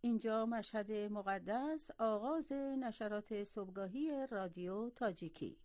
اینجا مشهد مقدس، آغاز نشرات صبحگاهی رادیو تاجیکی.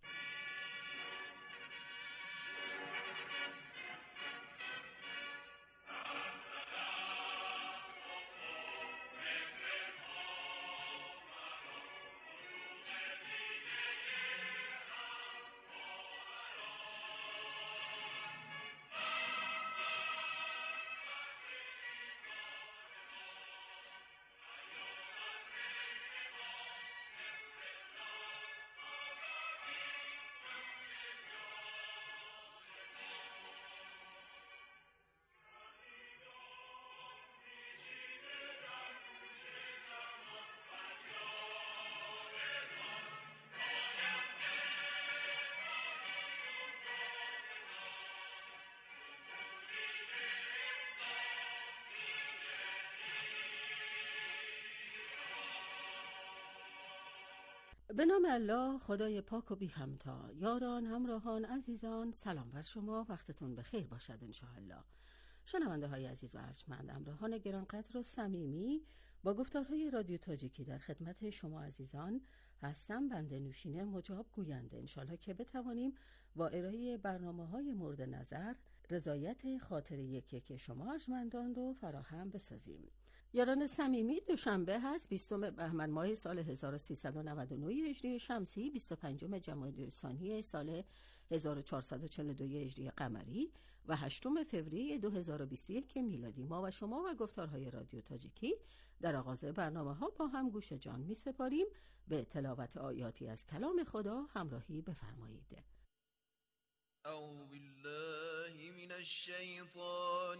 به نام الله، خدای پاک و بی همتا. یاران، همراهان، عزیزان، سلام بر شما، وقتتون بخیر باشد انشاءالله. شنونده های عزیز و ارجمند، همراهان گرانقدر و صمیمی، با گفتارهای رادیو تاجیکی در خدمت شما عزیزان هستم. بنده نوشین مجاب گوینده، انشاءالله که بتوانیم با ارائه برنامه‌های مورد نظر رضایت خاطر یک شما ارجمندان رو فراهم بسازیم. یاران صمیمی، دوشنبه هست 20 بهمن ماه سال 1399 هجری شمسی، 25 جمادی الثانی سال 1442 هجری قمری و 8 فوریه 2021 میلادی. ما و شما و گفتارهای رادیو تاجیکی در آغاز برنامه‌ها با هم گوش جان می‌سپاریم. به تلاوت آیاتی از کلام خدا همراهی بفرمایید. اعوذ بالله من الشیطان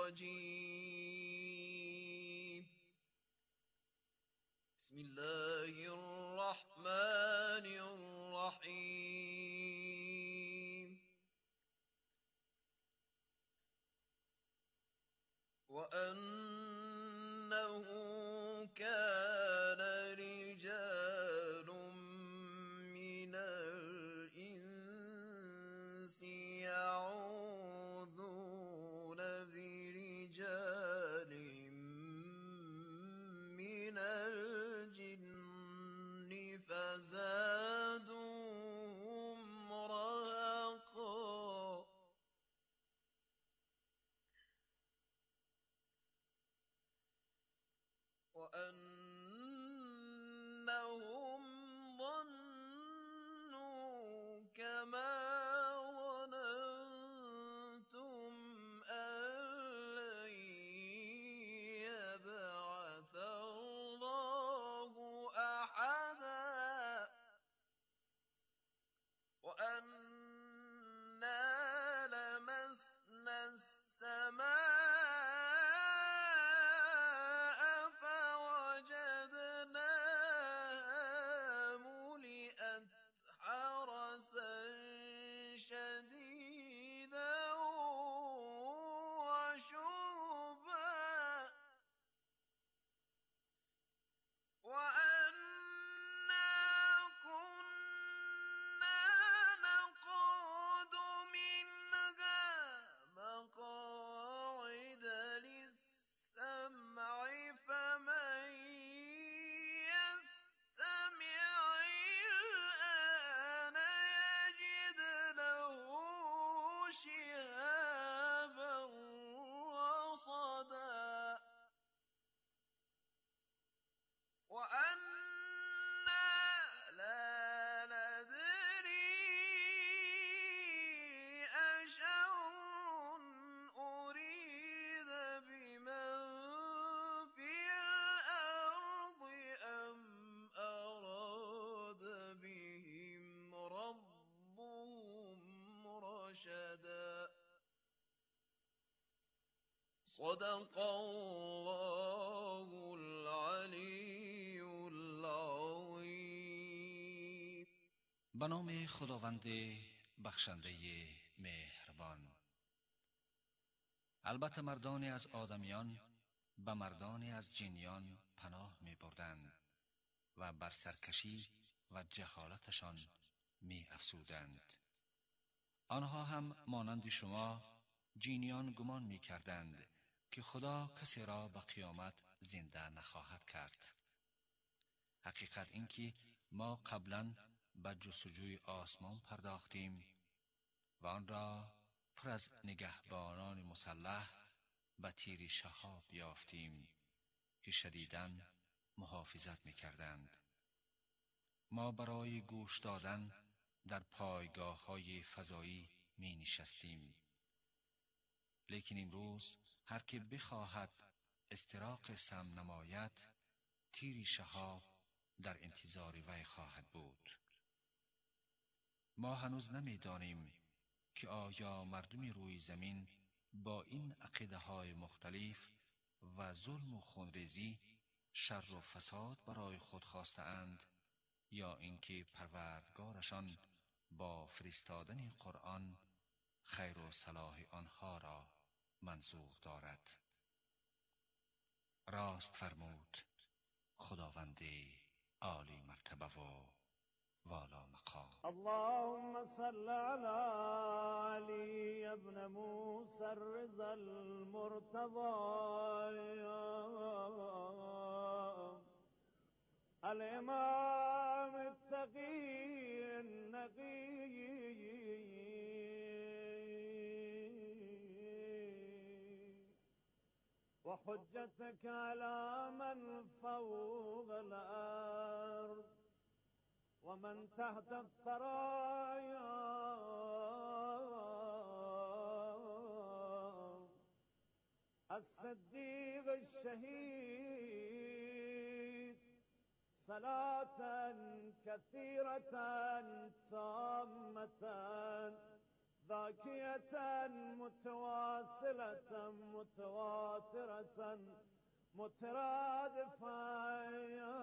الرجیم. بسم الله الرحمن الرحیم. وأنه كان رجال من الإنس يعوذون برجال من الجن فزادوهم رهقا. وأنهم ظنوا كما ظننتم أن لن يبعث الله أحدا. وأنا لمسنا السماء فوجدناها ملئت حرسا شديدا وشربا. وأنا كنا نقعد منها مقاعد للسمع فمن يستمع الآن يجد له شهابا رصدا. وأنا لا ندري أشر أريد بمن في الأرض أم أراد بهم ربهم رشدا. صدق الله العلی العظیم. به نام خداوند بخشنده مهربان. البته مردانی از آدمیان به مردانی از جنیان پناه می بردند و بر سرکشی و جهالتشان می افزودند. آنها هم مانند شما جنیان گمان می کردند که خدا کسی را به قیامت زنده نخواهد کرد. حقیقت این که ما قبلا به جستجوی آسمان پرداختیم و آن را پر از نگهبانان مسلح به تیر شهاب یافتیم که شدیداً محافظت می‌کردند. ما برای گوش دادن در پایگاه‌های فضایی می‌نشستیم، لیکن امروز هر که بخواهد استراق سم نماید، تیر شهاب در انتظار وی خواهد بود. ما هنوز نمی‌دانیم که آیا مردم روی زمین با این عقیده‌های مختلف و ظلم و خونریزی شر و فساد برای خود خواسته‌اند یا اینکه پروردگارشان با فرستادن قرآن خیر و صلاح آنها را منظور دارد. راست فرمود خداوند عالی مرتبه و والا مقام. اللهم صل على علي ابن موسى الرضا المرتضى الامام التقي النقي وحجتك على من فوق الارض ومن تحت الثرايا الصديق الشهيد صلاة كثيرة تامة ذاكية متواصلة متواترة مترادفة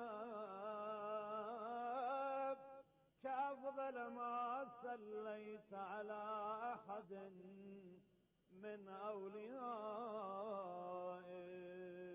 كأفضل ما صليت على أحد من أوليائك.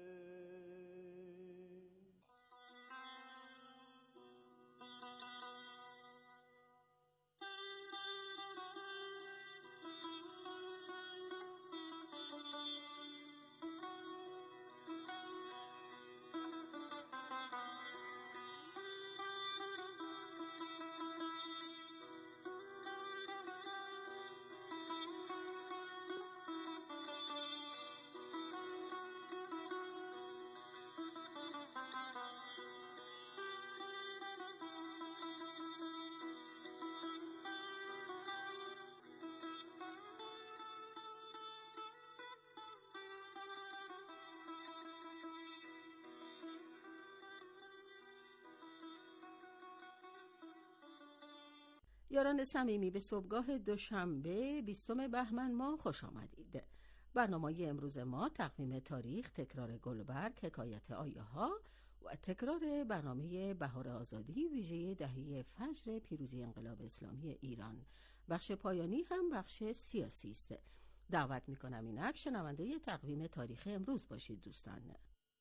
یاران صمیمی، به صبحگاه دوشنبه 20 بهمن ماه خوش آمدید. برنامه امروز ما تقویم تاریخ، تکرار گلبرگ، حکایت آیه ها و تکرار برنامه بهار آزادی ویژه دهه فجر پیروزی انقلاب اسلامی ایران. بخش پایانی هم بخش سیاسی است. دعوت میکنم اینک شنونده تقویم تاریخ امروز باشید دوستان.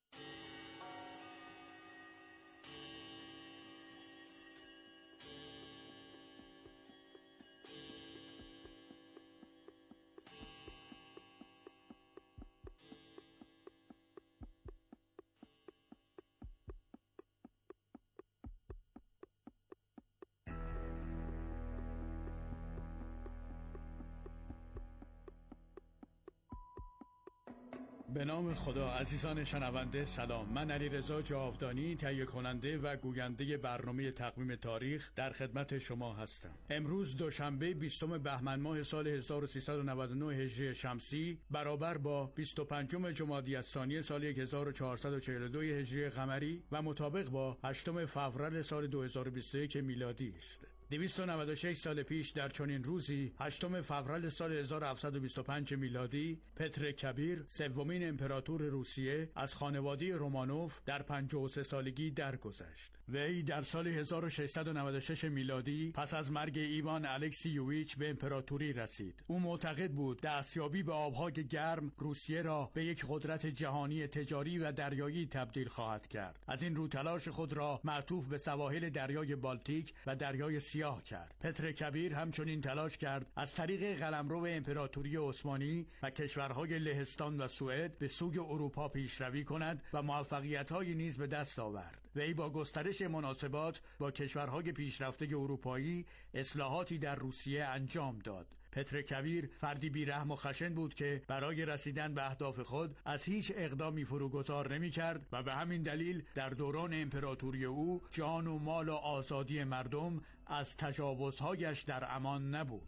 به نام خدا. عزیزان شنونده سلام. من علیرضا جاودانی، تهیه کننده و گوینده برنامه تقویم تاریخ در خدمت شما هستم. امروز دوشنبه 20 بهمن ماه سال 1399 هجری شمسی برابر با 25 جمادی الثانی سال 1442 هجری قمری و مطابق با 8 فوریه سال 2021 میلادی است. 296 سال پیش در چنین روزی 8 فوریه سال 1725 میلادی پتر کبیر، سومین امپراتور روسیه، از خانواده رومانوف در 53 سالگی درگذشت. وی در سال 1696 میلادی پس از مرگ ایوان الکسیوویچ به امپراتوری رسید. او معتقد بود دستیابی به آبهای گرم روسیه را به یک قدرت جهانی تجاری و دریایی تبدیل خواهد کرد. از این رو تلاش خود را معطوف به سواحل دریای بالتیک و دریای سیاه سیاه کرد. پتر کبیر همچنین تلاش کرد از طریق قلمرو امپراتوری عثمانی و کشورهای لهستان و سوئد به سوی اروپا پیشروی کند و موفقیت‌های نیز به دست آورد. وی با گسترش مناسبات با کشورهای پیشرفته اروپایی اصلاحاتی در روسیه انجام داد. پتر کبیر فردی بی‌رحم و خشن بود که برای رسیدن به اهداف خود از هیچ اقدامی فروگذار نمی‌کرد و به همین دلیل در دوران امپراتوری او جان و مال و آزادی مردم از تجاوزهایش در امان نبود.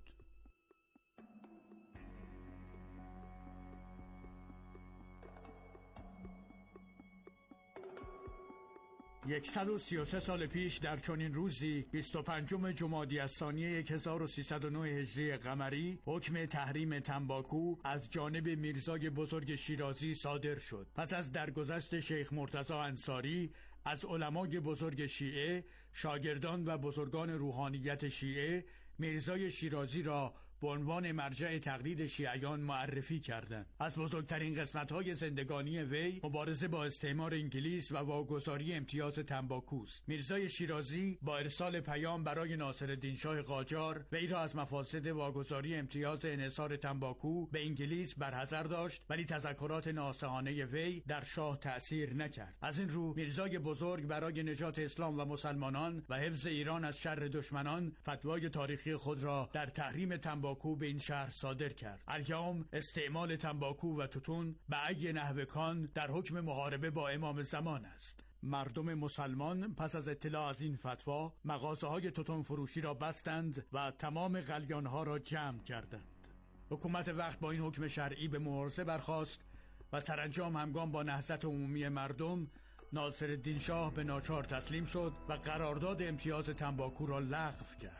133 سال پیش در چنین روزی 25 جمادی الثانی 1309 هجری قمری حکم تحریم تنباکو از جانب میرزای بزرگ شیرازی صادر شد. پس از درگذشت شیخ مرتضی انصاری از علمای بزرگ شیعه، شاگردان و بزرگان روحانیت شیعه میرزای شیرازی را به عنوان مرجع تقلید شیعیان معرفی کردند. از بزرگترین قسمت‌های زندگانی وی مبارزه با استعمار انگلیس و واگذاری امتیاز تنباکوست. میرزای شیرازی با ارسال پیام برای ناصرالدین شاه قاجار وی را از مفاسد واگذاری امتیاز انحصار تنباکو به انگلیس برحذر داشت، ولی تذکرات ناصحانه وی در شاه تأثیر نکرد. از این رو میرزای بزرگ برای نجات اسلام و مسلمانان و حفظ ایران از شر دشمنان فتوای تاریخی خود را در تحریم تنباکو به این شهر صادر کرد. الیوم استعمال تنباکو و توتون به ای نحو کان در حکم محاربه با امام زمان است. مردم مسلمان پس از اطلاع از این فتوا مغازه‌های توتون فروشی را بستند و تمام قلیان‌ها را جمع کردند. حکومت وقت با این حکم شرعی به مبارزه برخاست و سرانجام همگام با نهضت عمومی مردم ناصرالدین شاه به ناچار تسلیم شد و قرارداد امتیاز تنباکو را لغو کرد.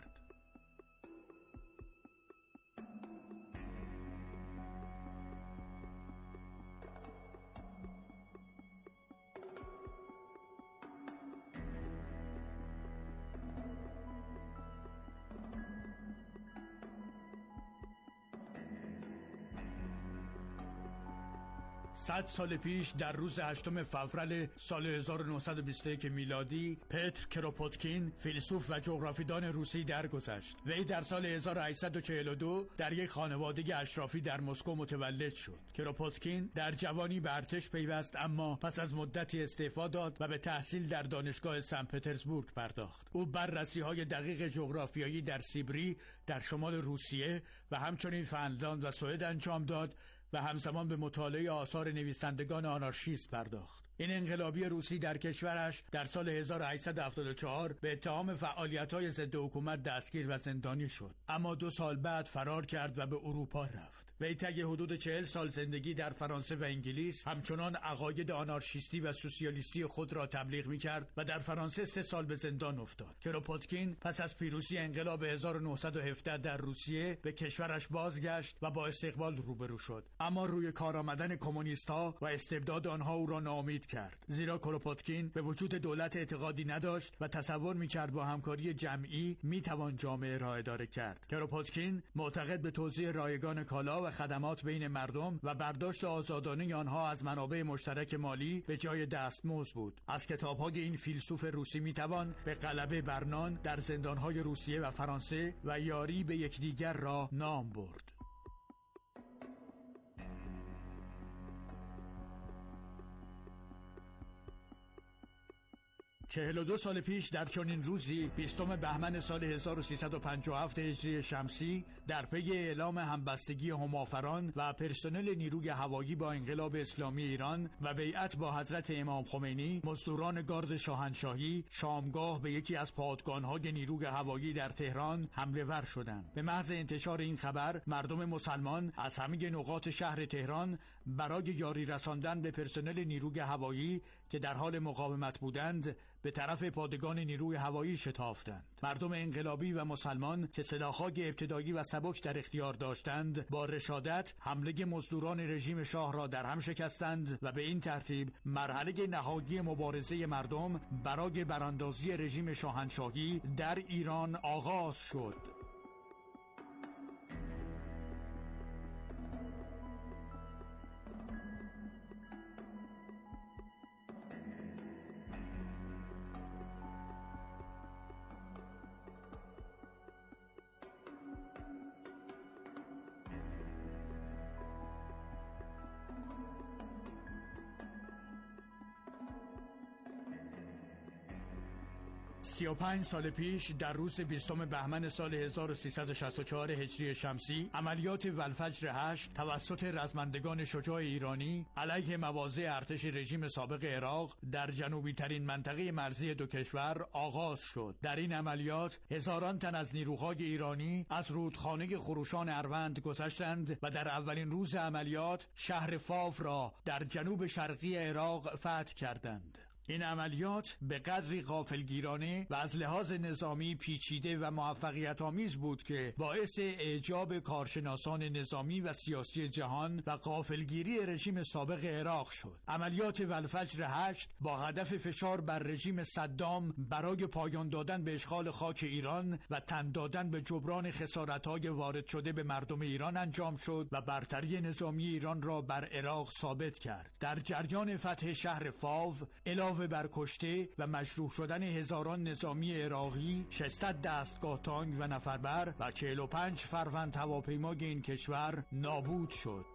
صد سال پیش در روز 8 فوریه سال 1921 میلادی پتر کروپوتکین فیلسوف و جغرافیدان روسی درگذشت. وی در سال 1842 در یک خانواده اشرافی در مسکو متولد شد. کروپوتکین در جوانی به ارتش پیوست، اما پس از مدتی استعفا داد و به تحصیل در دانشگاه سن پترزبورگ پرداخت. او بررسی‌های دقیق جغرافیایی در سیبری در شمال روسیه و همچنین فنلاند و سوئد انجام داد و همزمان به مطالعه آثار نویسندگان آنارشیست پرداخت. این انقلابی روسی در کشورش در سال 1874 به اتهام فعالیت‌های ضد حکومت دستگیر و زندانی شد، اما 2 سال بعد فرار کرد و به اروپا رفت. وی طی حدود 40 سال زندگی در فرانسه و انگلیس همچنان عقاید آنارشیستی و سوسیالیستی خود را تبلیغ می‌کرد و در فرانسه 3 سال به زندان افتاد. کروپوتکین پس از پیروزی انقلاب 1917 در روسیه به کشورش بازگشت و با استقبال روبرو شد، اما روی کار آمدن کمونیست‌ها و استبداد آنها او را ناامید کرد، زیرا کروپوتکین به وجود دولت اعتقادی نداشت و تصور می‌کرد با همکاری جمعی می‌توان جامعه را اداره کرد. کروپوتکین معتقد به توزیع رایگان کالا و خدمات بین مردم و برداشت آزادانه آنها از منابع مشترک مالی به جای دستمزد بود. از کتاب‌های این فیلسوف روسی می‌توان به غلبه بر نان در زندان‌های روسیه و فرانسه و یاری به یکدیگر را نام برد. 42 سال پیش در چنین روزی 20 بهمن سال 1357 هجری شمسی در پی اعلام همبستگی همافران و پرسنل نیروی هوایی با انقلاب اسلامی ایران و بیعت با حضرت امام خمینی، مزدوران گارد شاهنشاهی شامگاه به یکی از پادگان‌های نیروی هوایی در تهران حمله ور شدند. به محض انتشار این خبر مردم مسلمان از همه نقاط شهر تهران برای یاری رساندن به پرسنل نیروی هوایی که در حال مقاومت بودند به طرف پادگان نیروی هوایی شتافتند. مردم انقلابی و مسلمان که سلاح‌های ابتدایی و سبک در اختیار داشتند با رشادت حمله مزدوران رژیم شاه را در هم شکستند و به این ترتیب مرحله نهایی مبارزه مردم برای براندازی رژیم شاهنشاهی در ایران آغاز شد. 35 سال پیش در روز 20 بهمن سال 1364 هجری شمسی عملیات والفجر 8 توسط رزمندگان شجاع ایرانی علیه مواضع ارتش رژیم سابق عراق در جنوبی ترین منطقه مرزی دو کشور آغاز شد. در این عملیات هزاران تن از نیروهای ایرانی از رودخانه خروشان اروند گذشتند و در اولین روز عملیات شهر فاو را در جنوب شرقی عراق فتح کردند. این عملیات به قدری غافلگیرانه و از لحاظ نظامی پیچیده و موفقیت آمیز بود که باعث اعجاب کارشناسان نظامی و سیاسی جهان و غافلگیری رژیم سابق عراق شد. عملیات والفجر 8 با هدف فشار بر رژیم صدام برای پایان دادن به اشغال خاک ایران و تن دادن به جبران خسارت‌های وارد شده به مردم ایران انجام شد و برتری نظامی ایران را بر عراق ثابت کرد. در جریان فتح شهر فاو علاوه بر کشته و مجروح شدن هزاران نظامی عراقی، 600 دستگاه تانک و نفربر و 45 فروند هواپیمای این کشور نابود شد.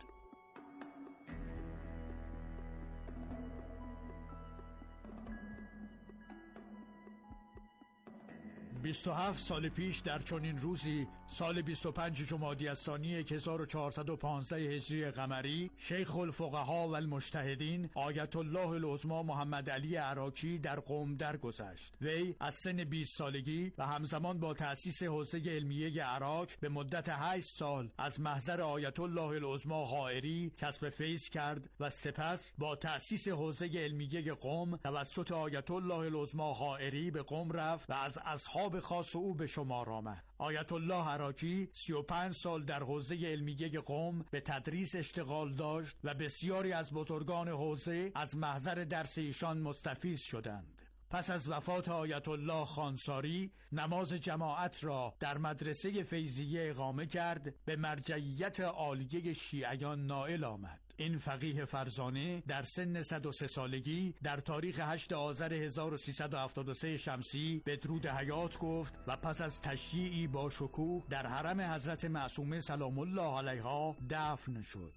27 سال پیش در چنین روزی سال 25 جمادی الثانی 1415 هجری قمری شیخ الفقها و المجتهدین آیت الله العظمی محمد علی عراقی در قم درگذشت. وی از سن 20 سالگی و همزمان با تأسیس حوزه علمیه عراق به مدت 8 سال از محضر آیت الله العظمی حائری کسب فیض کرد و سپس با تأسیس حوزه علمیه قم توسط آیت الله العظمی حائری به قم رفت و از اصحاب خاص او به شمار آمد. آیت الله عراقی 35 سال در حوزه علمیه قم به تدریس اشتغال داشت و بسیاری از بزرگان حوزه از محضر درس ایشان مستفیض شدند. پس از وفات آیت الله خانساری نماز جماعت را در مدرسه فیضیه اقامه کرد، به مرجعیت عالیه شیعیان نائل آمد. این فقیه فرزانه در سن 103 سالگی در تاریخ 8 آذر 1373 شمسی بدرود حیات گفت و پس از تشییعی با شکوه در حرم حضرت معصومه سلام الله علیها دفن شد.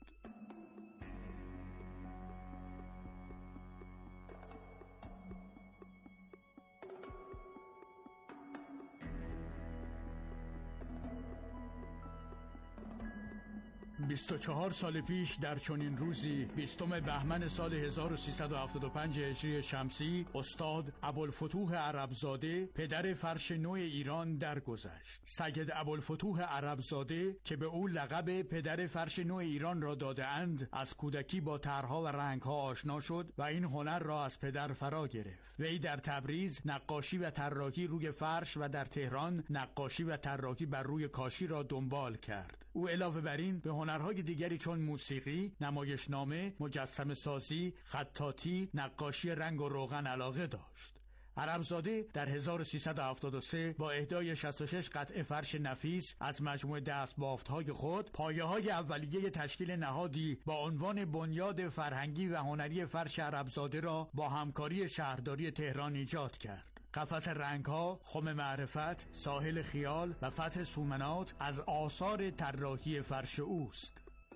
بیست و 24 سال پیش در چنین روزی 20 بهمن سال 1375 هجری شمسی استاد ابوالفتوح عربزاده پدر فرش نو ایران درگذشت. سید ابوالفتوح عربزاده که به او لقب پدر فرش نو ایران را داده اند از کودکی با طرح‌ها و رنگ‌ها آشنا شد و این هنر را از پدر فرا گرفت. وی در تبریز نقاشی و طراحی روی فرش و در تهران نقاشی و طراحی بر روی کاشی را دنبال کرد. او علاوه بر این به هنرهای دیگری چون موسیقی، نمایشنامه، مجسمه سازی، خطاطی، نقاشی رنگ و روغن علاقه داشت. عربزاده در 1373 با اهدای 66 قطعه فرش نفیس از مجموعه دستبافت‌های خود پایه‌های اولیه تشکیل نهادی با عنوان بنیاد فرهنگی و هنری فرش عربزاده را با همکاری شهرداری تهران ایجاد کرد. قفس رنگ‌ها، خم معرفت، ساحل خیال و فتح سومنات از آثار طراحی فرش اوست.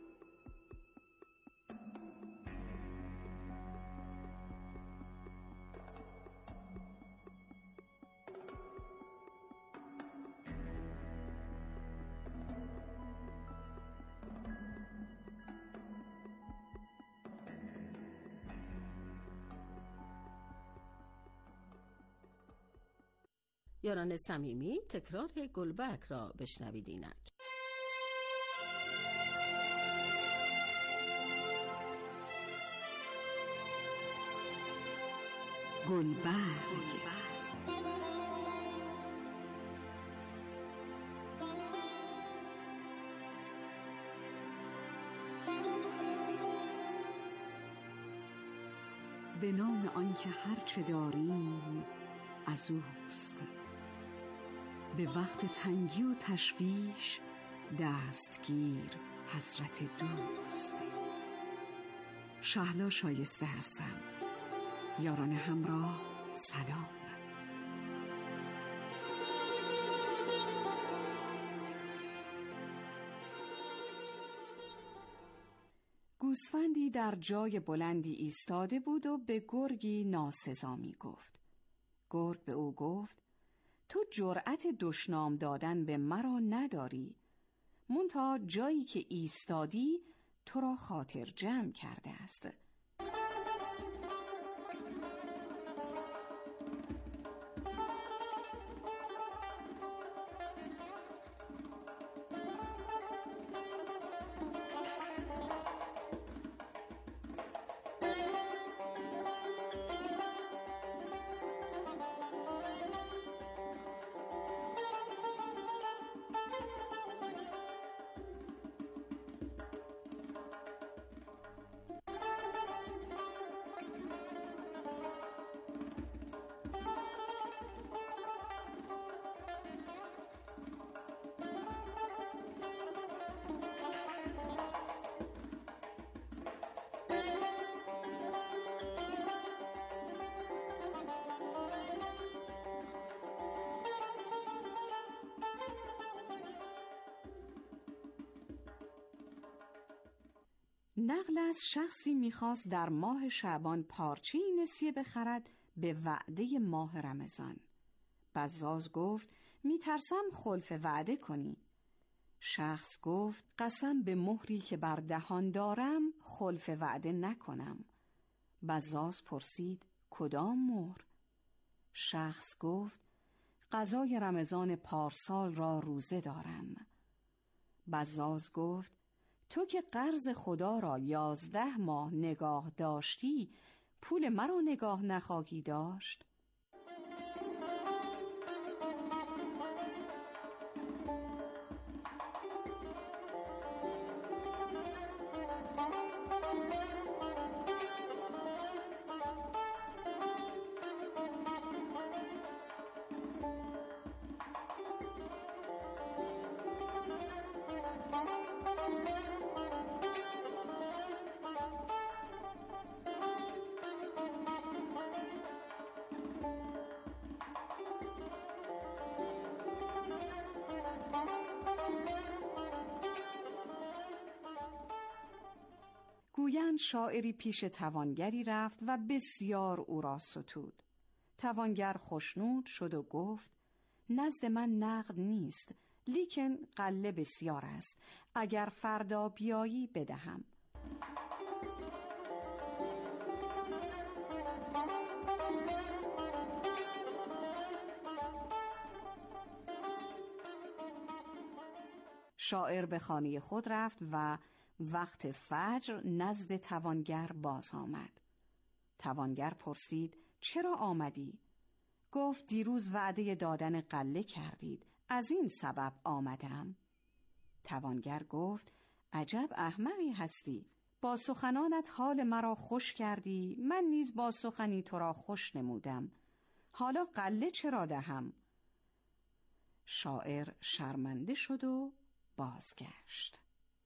یاران صمیمی تکرار گلبرگ را بشنوید اینک. گلبرگ به نام آنکه هرچه داریم از اوست، به وقت تنگی و تشویش دستگیر حضرت دوست. شهلا شایسته هستم. یاران همراه سلام. گوسفندی در جای بلندی ایستاده بود و به گرگی ناسزا می گفت. گرگ به او گفت: تو جرأت دشنام دادن به مرا نداری، منتها جایی که ایستادی تو را خاطر جمع کرده است. نقل از شخصی می‌خواست در ماه شعبان پارچه‌ای نسیه بخرد به وعده ماه رمضان. بزاز گفت میترسم خلف وعده کنی. شخص گفت قسم به مهری که بر دهان دارم خلف وعده نکنم. بزاز پرسید کدام مهر؟ شخص گفت قضای رمضان پارسال را روزه دارم. بزاز گفت تو که قرض خدا را 11 ماه نگاه داشتی، پول مرا نگاه نخواهی داشت؟ گویند شاعری پیش توانگری رفت و بسیار او را ستود. توانگر خوشنود شد و گفت نزد من نقد نیست، لیکن غله بسیار است، اگر فردا بیایی بدهم. شاعر به خانه خود رفت و وقت فجر نزد توانگر باز آمد. توانگر پرسید چرا آمدی؟ گفت دیروز وعده دادن غله کردید، از این سبب آمدم. توانگر گفت عجب احمقی هستی، با سخنانت حال مرا خوش کردی، من نیز با سخنی تو را خوش نمودم، حالا غله چرا دهم؟ شاعر شرمنده شد و بازگشت.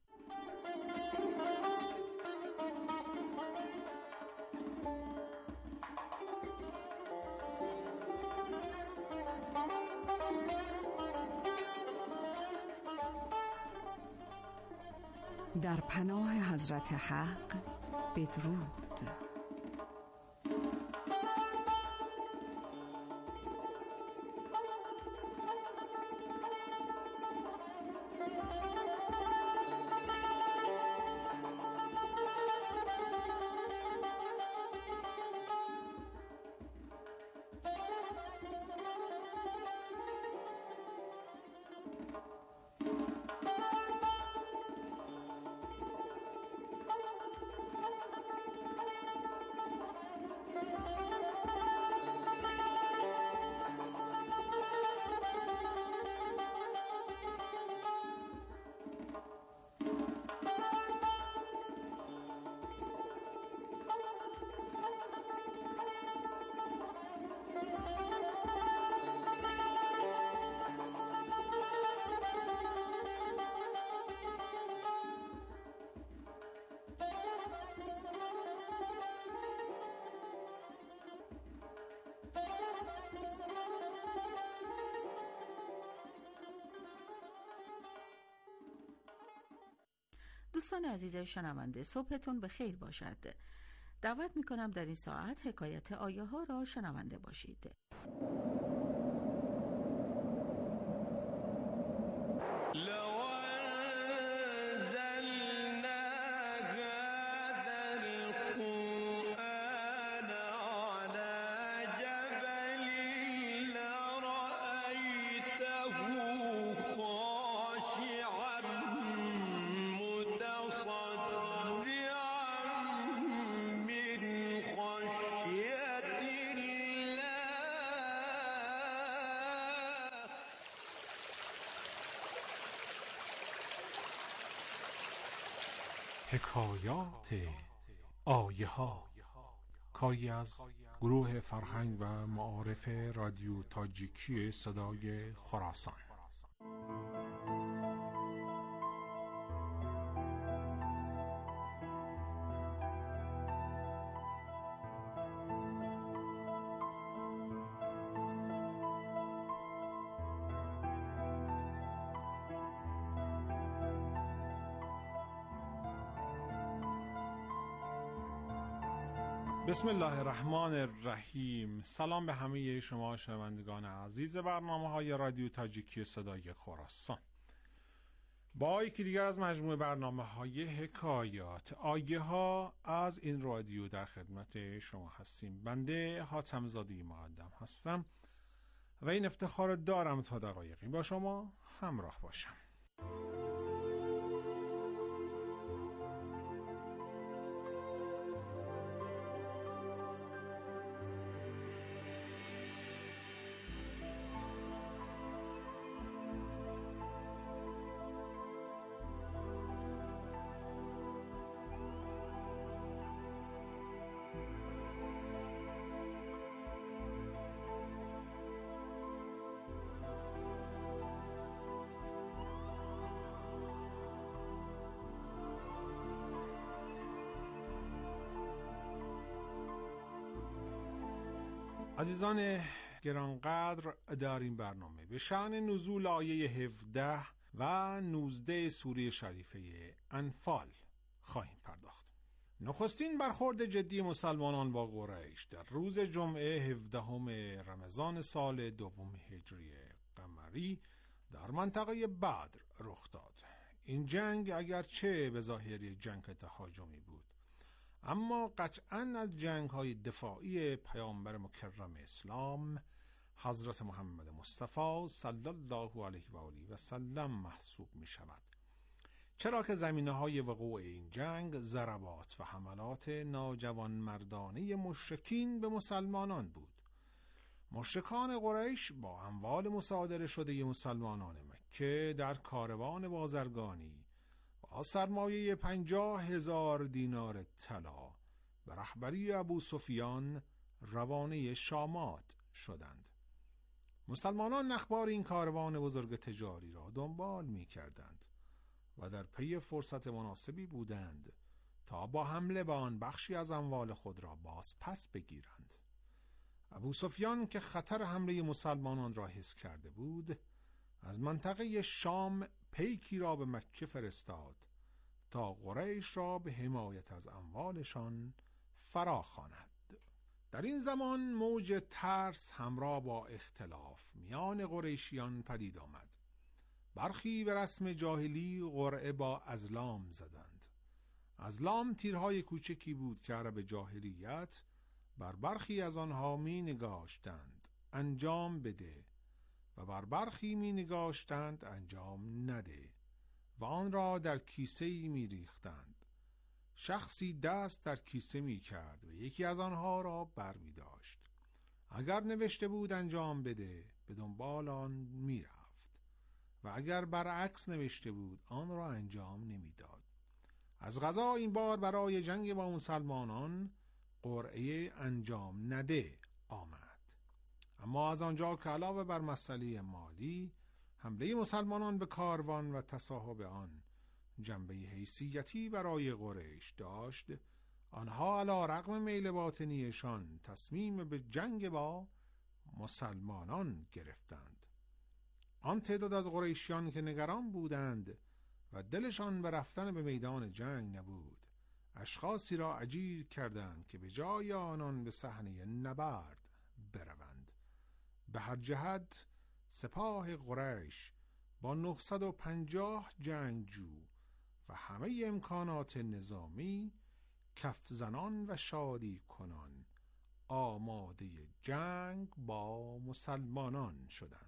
در پناه حضرت حق بدرود. دوستان عزیز شنونده، صبحتون به خیر باشد. دعوت میکنم در این ساعت حکایت آیه ها را شنونده باشید. حکایات آیه ها، کاری از گروه فرهنگ و معارف رادیو تاجیکی صدای خراسان. بسم الله الرحمن الرحیم. سلام به همه شما شنوندگان عزیز برنامه‌های رادیو تاجیکی صدای خراسان. با یکی دیگر از مجموعه برنامه‌های حکایات آیه ها از این رادیو در خدمت شما هستیم. بنده حاتم زاده مقدم هستم و این افتخار دارم تا دقایقی با شما همراه باشم. عزیزان گرانقدر، در این برنامه به شأن نزول آیه 17 و 19 سوره شریفه انفال خواهیم پرداخت. نخستین برخورد جدی مسلمانان با قریش در روز جمعه 17 رمضان سال دوم هجری قمری در منطقه بدر رخ داد. این جنگ اگرچه به ظاهر یک جنگ تهاجمی بود، اما قطعاً از جنگ‌های دفاعی پیامبر مکرم اسلام حضرت محمد مصطفی صلی الله علیه و آله و سلم محسوب می شود، چرا که زمینه‌های وقوع این جنگ ضربات و حملات ناجوانمردانه مشرکین به مسلمانان بود. مشرکان قریش با اموال مصادره شده مسلمانان مکه در کاروان بازرگانی با سرمایه 50,000 دینار طلا به رهبری ابوسفیان روانه شامات شدند. مسلمانان اخبار این کاروان بزرگ تجاری را دنبال می کردند و در پی فرصت مناسبی بودند تا با حمله به آن بخشی از اموال خود را باز پس بگیرند. ابوسفیان که خطر حمله مسلمانان را حس کرده بود، از منطقه شام پیکی را به مکه فرستاد تا قریش را به حمایت از اموالشان فراخواند. در این زمان موج ترس همراه با اختلاف میان قریشیان پدید آمد. برخی به رسم جاهلی قرعه با ازلام زدند. ازلام تیرهای کوچکی بود که عرب جاهلیت بر برخی از آنها می نگاشتند انجام بده و بر برخی می نگاشتند انجام نده و آن را در کیسه‌ای می ریختند. شخصی دست در کیسه می کرد و یکی از آنها را بر می داشت. اگر نوشته بود انجام بده، به دنبال آن می رفت و اگر برعکس نوشته بود آن را انجام نمی داد. از قضا این بار برای جنگ با مسلمانان قرعه انجام نده آمد. اما از آنجا که علاوه بر مسئله مالی، حمله مسلمانان به کاروان و تصاحب آن جنبه حیثیتی برای قریش داشت، آنها علی رغم میل باطنیشان تصمیم به جنگ با مسلمانان گرفتند. آن تعداد از قریشیان که نگران بودند و دلشان به رفتن به میدان جنگ نبود، اشخاصی را اجیر کردند که به جای آنان به صحنه نبرد بروند. به هر جهت سپاه قریش با 950 جنگجو و همه امکانات نظامی، کف زنان و شادی کنان آماده جنگ با مسلمانان شدند.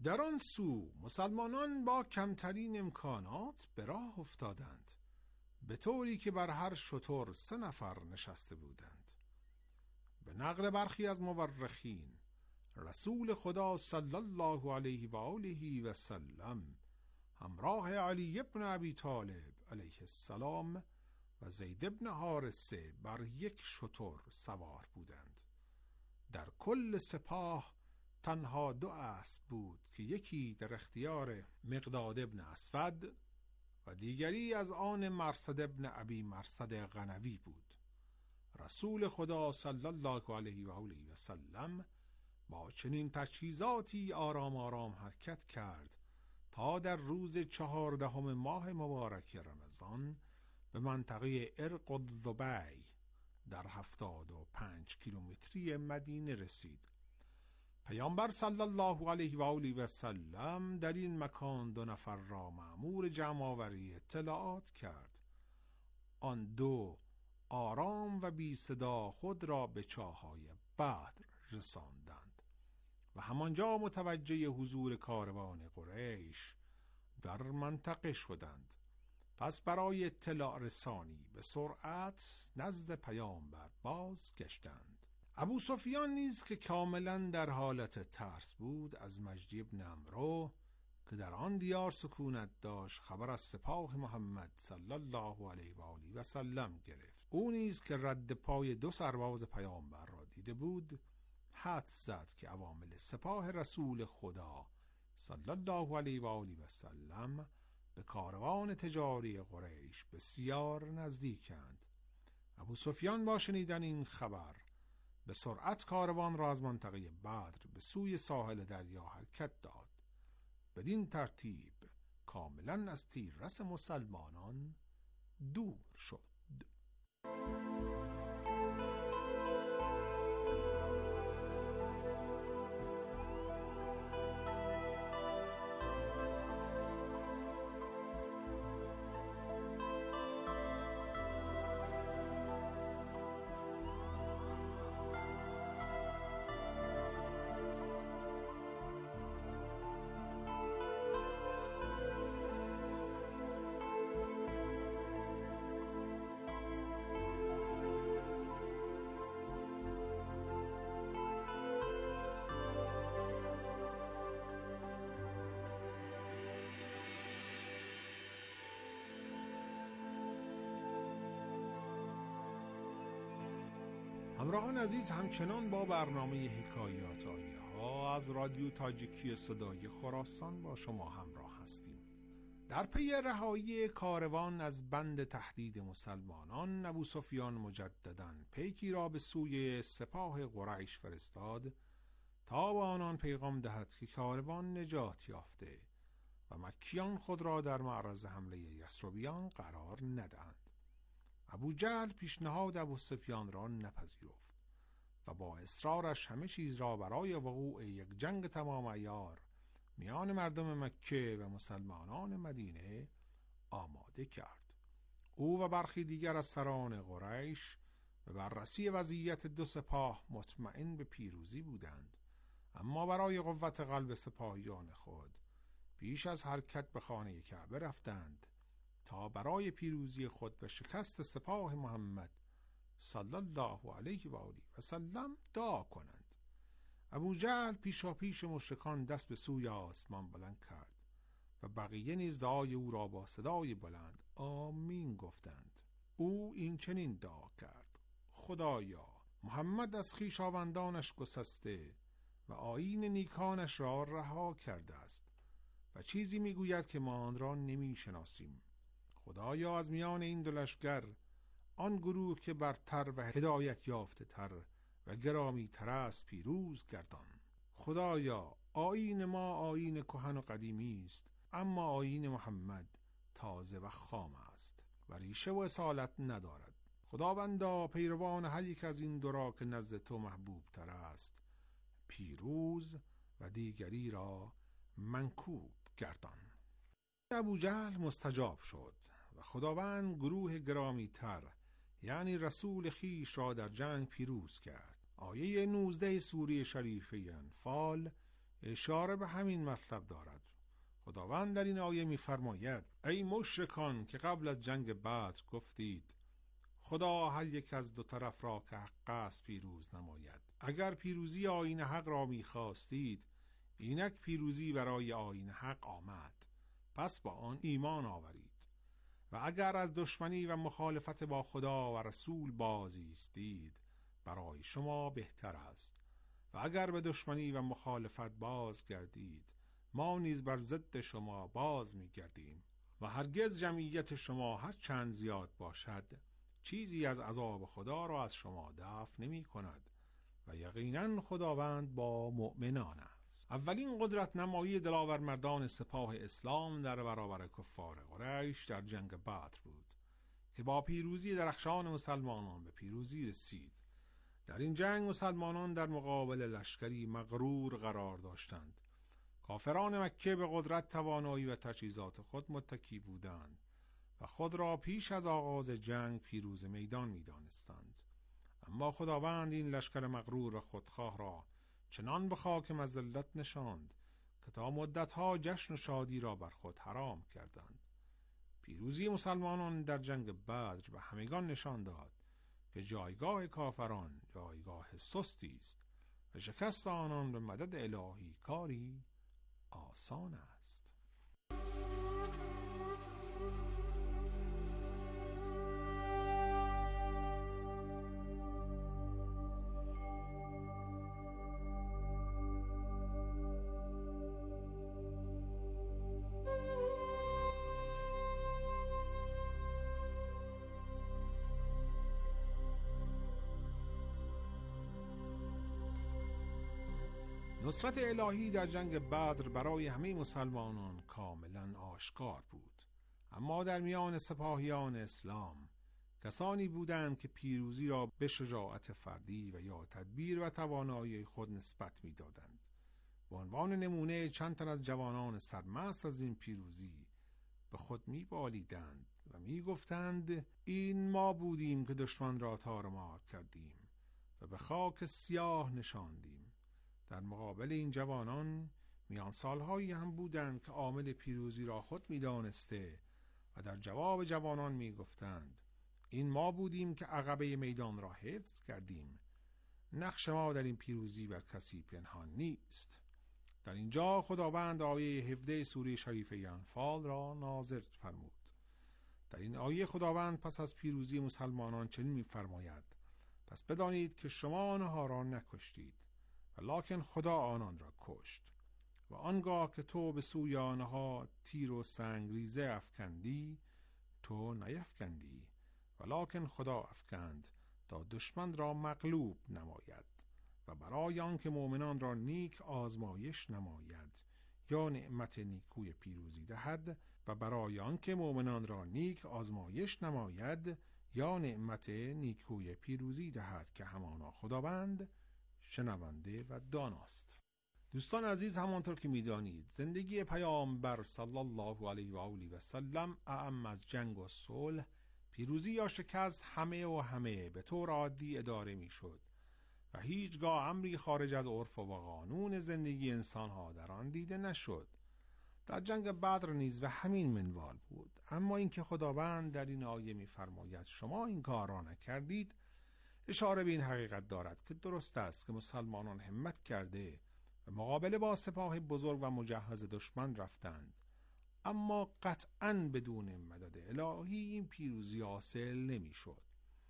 در آن سو مسلمانان با کمترین امکانات به راه افتادند، به طوری که بر هر شتر 3 نفر نشسته بودند. به نقل برخی از مورخین، رسول خدا صلی الله علیه و آله و سلم همراه علی ابن ابی طالب علیه السلام و زید ابن حارثه بر 1 شتر سوار بودند. در کل سپاه تنها 2 اسب بود که یکی در اختیار مقداد ابن اسود و دیگری از آن مرصد ابن ابی مرصد غنوی بود. رسول خدا صلی الله علیه و آله و سلم با چنین تجهیزاتی آرام آرام حرکت کرد تا در روز 14 ماه مبارک رمضان به منطقه ارق الظبی در 75 کیلومتری مدینه رسید. پیامبر صلی الله علیه و آله و سلم در این مکان 2 نفر را مأمور جمع‌آوری اطلاعات کرد. آن 2 آرام و بی صدا خود را به چاهای بدر رساندند و همانجا متوجه حضور کاروان قریش در منطقه شدند. پس برای اطلاع رسانی به سرعت نزد پیامبر باز گشتند. ابو سفیان نیز که کاملا در حالت ترس بود از مجدی ابن عمرو که در آن دیار سکونت داشت خبر از سپاه محمد صلی الله علیه و آله و سلم گرفت. او نیز که رد پای 2 سرباز پیامبر را دیده بود حدس زد که عوامل سپاه رسول خدا صلی الله علیه و آله و سلم به کاروان تجاری قریش بسیار نزدیکند. ابو سفیان با شنیدن این خبر به سرعت کاروان را از منطقه بدر به سوی ساحل دریا حرکت داد. بدین ترتیب کاملا از تیررس مسلمانان دور شد. همراهان عزیز، همچنان با برنامه حکایات آیه ها از رادیو تاجیکی صدای خراسان با شما همراه هستیم. در پی رهایی کاروان از بند تهدید مسلمانان، ابو سفیان مجدداً پیکی را به سوی سپاه قریش فرستاد تا با آنان پیغام دهد که کاروان نجات یافته و مکیان خود را در معرض حمله یثربیان قرار ندهند. ابو جهل پیشنهاد ابو سفیان را نپذیرفت و با اصرارش همه چیز را برای وقوع یک جنگ تمام عیار میان مردم مکه و مسلمانان مدینه آماده کرد. او و برخی دیگر از سران قریش به بررسی وضعیت 2 سپاه مطمئن به پیروزی بودند، اما برای قوت قلب سپاهیان خود پیش از حرکت به خانه کعبه رفتند تا برای پیروزی خود و شکست سپاه محمد صلی الله علیه و آله و سلم دعا کنند. ابو جهل پیشاپیش مشرکان دست به سوی آسمان بلند کرد و بقیه نیز دعای او را با صدای بلند آمین گفتند. او این چنین دعا کرد: خدایا، محمد از خویشاوندانش گسسته و آیین نیکانش را رها کرده است و چیزی میگوید که ما آن را نمیشناسیم. خدایا، از میان این 2 لشکر آن گروه که برتر و هدایت یافته تر و گرامی تر است پیروز گردان. خدایا، آیین ما آیین کهن و قدیمی است، اما آیین محمد تازه و خام است و ریشه و اصالت ندارد. خداوندا، پیروان هر یک از این 2 را که نزد تو محبوب تر است پیروز و دیگری را منکوب گردان. ابو جهل مستجاب شد و خداوند گروه گرامی تر یعنی رسول خیش را در جنگ پیروز کرد. آیه 19 سوره شریفه انفال اشاره به همین مطلب دارد. خداوند در این آیه می‌فرماید: ای مشرکان که قبل از جنگ بدر گفتید خدا هر یک از دو طرف را که حق است پیروز نماید. اگر پیروزی آیین حق را می‌خواستید، اینک پیروزی برای آیین حق آمد، پس با آن ایمان آورید. و اگر از دشمنی و مخالفت با خدا و رسول باز ایستید، برای شما بهتر است. و اگر به دشمنی و مخالفت باز گردید، ما نیز بر ضد شما باز می‌گردیم و هرگز جمعیت شما هر چند زیاد باشد چیزی از عذاب خدا را از شما دفع نمی‌کند و یقیناً خداوند با مؤمنان است. اولین قدرت نمایی دلاور مردان سپاه اسلام در برابر کفار قریش در جنگ بدر بود که با پیروزی درخشان مسلمانان به پیروزی رسید. در این جنگ مسلمانان در مقابل لشکری مغرور قرار داشتند. کافران مکه به قدرت، توانایی و تجهیزات خود متکی بودند و خود را پیش از آغاز جنگ پیروز میدان می‌دانستند. اما خداوند این لشکر مغرور و خودخواه را چنان به خاک مذلت نشاند که تا مدتها جشن و شادی را بر خود حرام کردند. پیروزی مسلمانان در جنگ بدر به همگان نشان داد که جایگاه کافران جایگاه سستی است و شکست آنان به مدد الهی کاری آسان است. نصرت الهی در جنگ بدر برای همه مسلمانان کاملا آشکار بود، اما در میان سپاهیان اسلام کسانی بودند که پیروزی را به شجاعت فردی و یا تدبیر و توانایی خود نسبت می‌دادند. به عنوان نمونه چند تن از جوانان سرمست از این پیروزی به خود می‌بالیدند و می‌گفتند این ما بودیم که دشمن را تارمار کردیم و به خاک سیاه نشاندیم. در مقابل این جوانان میان سالهایی هم بودند که عامل پیروزی را خود می‌دانسته و در جواب جوانان می‌گفتند این ما بودیم که عقبه میدان را حفظ کردیم. نقش ما در این پیروزی بر کسی پنهان نیست. در اینجا خداوند آیه 17 سوره شریفه انفال را نازل فرمود. در این آیه خداوند پس از پیروزی مسلمانان چنین می‌فرماید: پس بدانید که شما آنها را نکشتید ولکن خدا آنان را کشت و آنگاه که تو به سوی آنها تیر و سنگریزه افکندی تو نیفکندی ولکن خدا افکند تا دشمن را مغلوب نماید و برای آنکه مؤمنان را نیک آزمایش نماید یا نعمت نیکوی پیروزی دهد و برای آنکه مؤمنان را نیک آزمایش نماید یا نعمت نیکوی پیروزی دهد که همانا خداوند شنونده و داناست. دوستان عزیز، همانطور که می‌دانید زندگی پیامبر صلی الله علیه و آله و سلم اعم از جنگ و صلح، پیروزی یا شکست همه به طور عادی اداره می‌شد و هیچگاه امری خارج از عرف و قانون زندگی انسان‌ها در آن دیده نشد. در جنگ بدر نیز به همین منوال بود. اما اینکه خداوند در این آیه می‌فرماید شما این کار را نکردید، اشاره به این حقیقت دارد که درست است که مسلمانان همت کرده و مقابله با سپاه بزرگ و مجهز دشمن رفتند، اما قطعاً بدون مدد الهی این پیروزی حاصل نمی شد.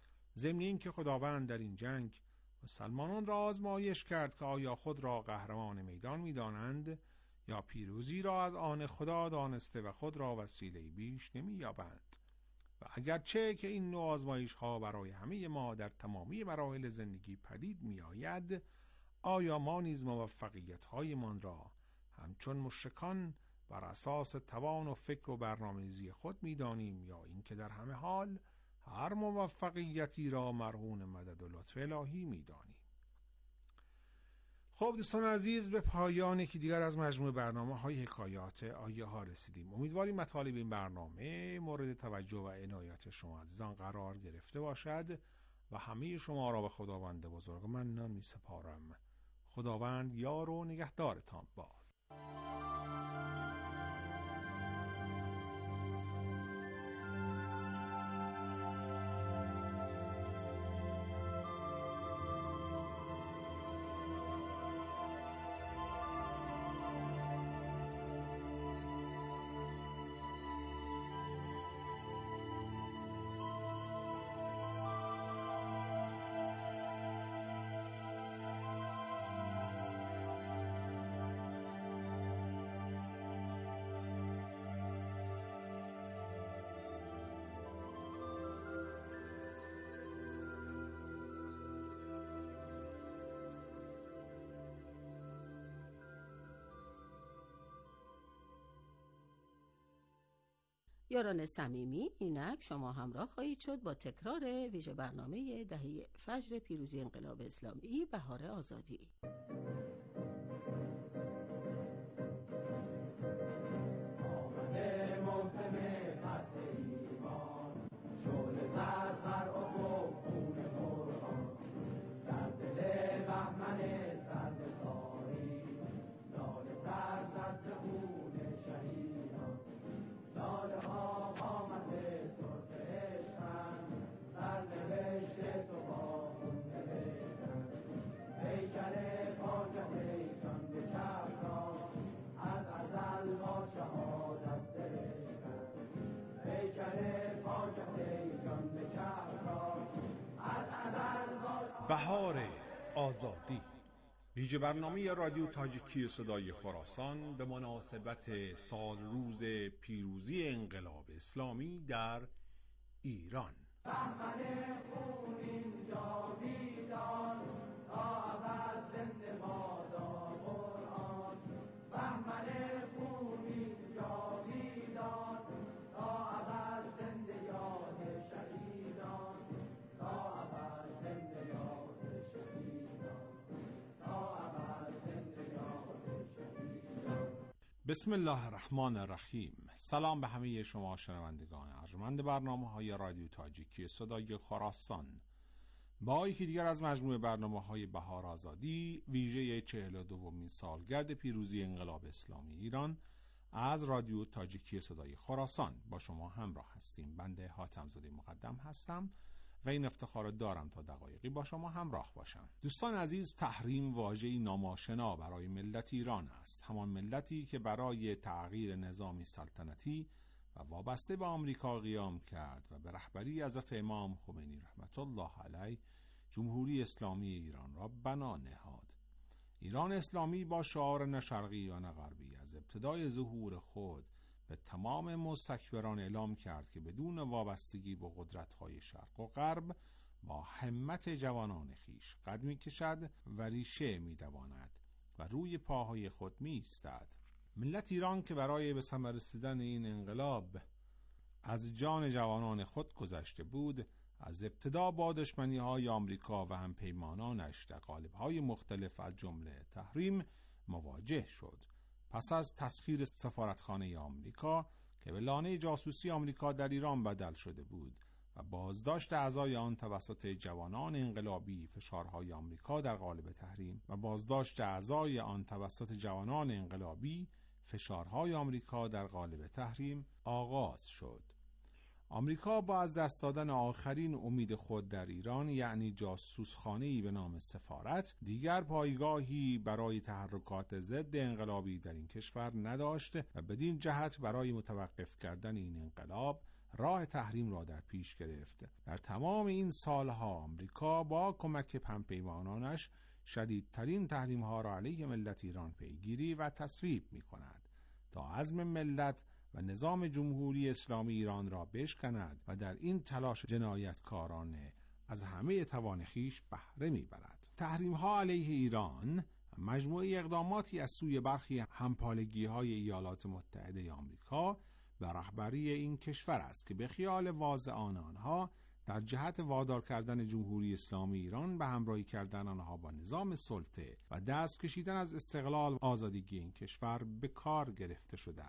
ضمن این که خداوند در این جنگ مسلمانان را آزمایش کرد که آیا خود را قهرمان میدان می دانند یا پیروزی را از آن خدا دانسته و خود را وسیله بیش نمی یابند. و اگرچه که این نوع آزمایش ها برای همه ما در تمامی مراحل زندگی پدید می آید، آیا ما نیز موفقیت های من را همچون مشرکان بر اساس توان و فکر و برنامه‌ریزی خود می دانیم یا اینکه در همه حال هر موفقیتی را مرهون مدد و لطف الهی می دانیم؟ خب دوستان عزیز، به پایان یکی دیگر از مجموع برنامه‌های حکایات آیه ها رسیدیم. امیدواریم مطالب این برنامه مورد توجه و عنایت شما عزیزان قرار گرفته باشد و همه شما را به خداوند بزرگ منان می سپارم. خداوند یار و نگهدارتان باد. یاران صمیمی، اینک شما همراه خواهید شد با تکرار ویژه برنامه دهه فجر پیروزی انقلاب اسلامی بهار آزادی. بهار آزادی، ویژه برنامه رادیو تاجیکی صدای خراسان به مناسبت سال روز پیروزی انقلاب اسلامی در ایران. بهمن خونین جاویدان تا ابد زنده بادا قرآن. بهمن خونین جاویدان تا ابد زنده یاد شهیدان. تا ابد زنده یاد شهیدان. تا ابد زنده یاد شهیدان. بسم الله الرحمن الرحیم. سلام به همه شما شنوندگان ارجمند برنامه‌های رادیو تاجیکی صدای خراسان. با یکی دیگر از مجموعه برنامه‌های بهار آزادی ویژه 42مین سالگرد پیروزی انقلاب اسلامی ایران از رادیو تاجیکی صدای خراسان با شما همراه هستیم. بنده حاتم‌زاده مقدم هستم و این افتخار دارم تا دقایقی با شما همراه باشم. دوستان عزیز، تحریم واژه‌ای ناماشنا برای ملت ایران است، همان ملتی که برای تغییر نظامی سلطنتی و وابسته به آمریکا قیام کرد و به رهبری حضرت امام خمینی رحمت الله علیه جمهوری اسلامی ایران را بنا نهاد. ایران اسلامی با شعار نه شرقی و نه غربی از ابتدای ظهور خود به تمام مستکبران اعلام کرد که بدون وابستگی به قدرت‌های شرق و غرب با همت جوانان خیش قد می‌کشد و ریشه می‌دواند و روی پاهای خود می‌ایستد. ملت ایران که برای به ثمر رسیدن این انقلاب از جان جوانان خود گذشته بود، از ابتدا با دشمنی‌های آمریکا و همپیمانانش در قالب‌های مختلف از جمله تحریم مواجه شد. پس از تسخیر سفارتخانه آمریکا که به لانه جاسوسی آمریکا در ایران بدل شده بود و بازداشت اعضای آن توسط جوانان انقلابی، فشارهای آمریکا در قالب تحریم و بازداشت اعضای آن توسط جوانان انقلابی، فشارهای آمریکا در قالب تحریم آغاز شد. آمریکا با از دست دادن آخرین امید خود در ایران، یعنی جاسوسخانه‌ای به نام سفارت، دیگر پایگاهی برای تحرکات ضد انقلابی در این کشور نداشت و بدین جهت برای متوقف کردن این انقلاب راه تحریم را در پیش گرفت. در تمام این سالها آمریکا با کمک همپیمانانش شدیدترین تحریم‌ها را علیه ملت ایران پیگیری و تصویب می‌کند تا عزم ملت و نظام جمهوری اسلامی ایران را بشکند و در این تلاش جنایتکارانه از همه توان خویش بهره میبرد. تحریم‌ها علیه ایران مجموعه اقداماتی از سوی برخی همپالگی‌های ایالات متحده آمریکا و رهبری این کشور است که به خیال واضح آنها در جهت وادار کردن جمهوری اسلامی ایران به همراهی کردن آنها با نظام سلطه و دست کشیدن از استقلال و آزادگی این کشور به کار گرفته شده است.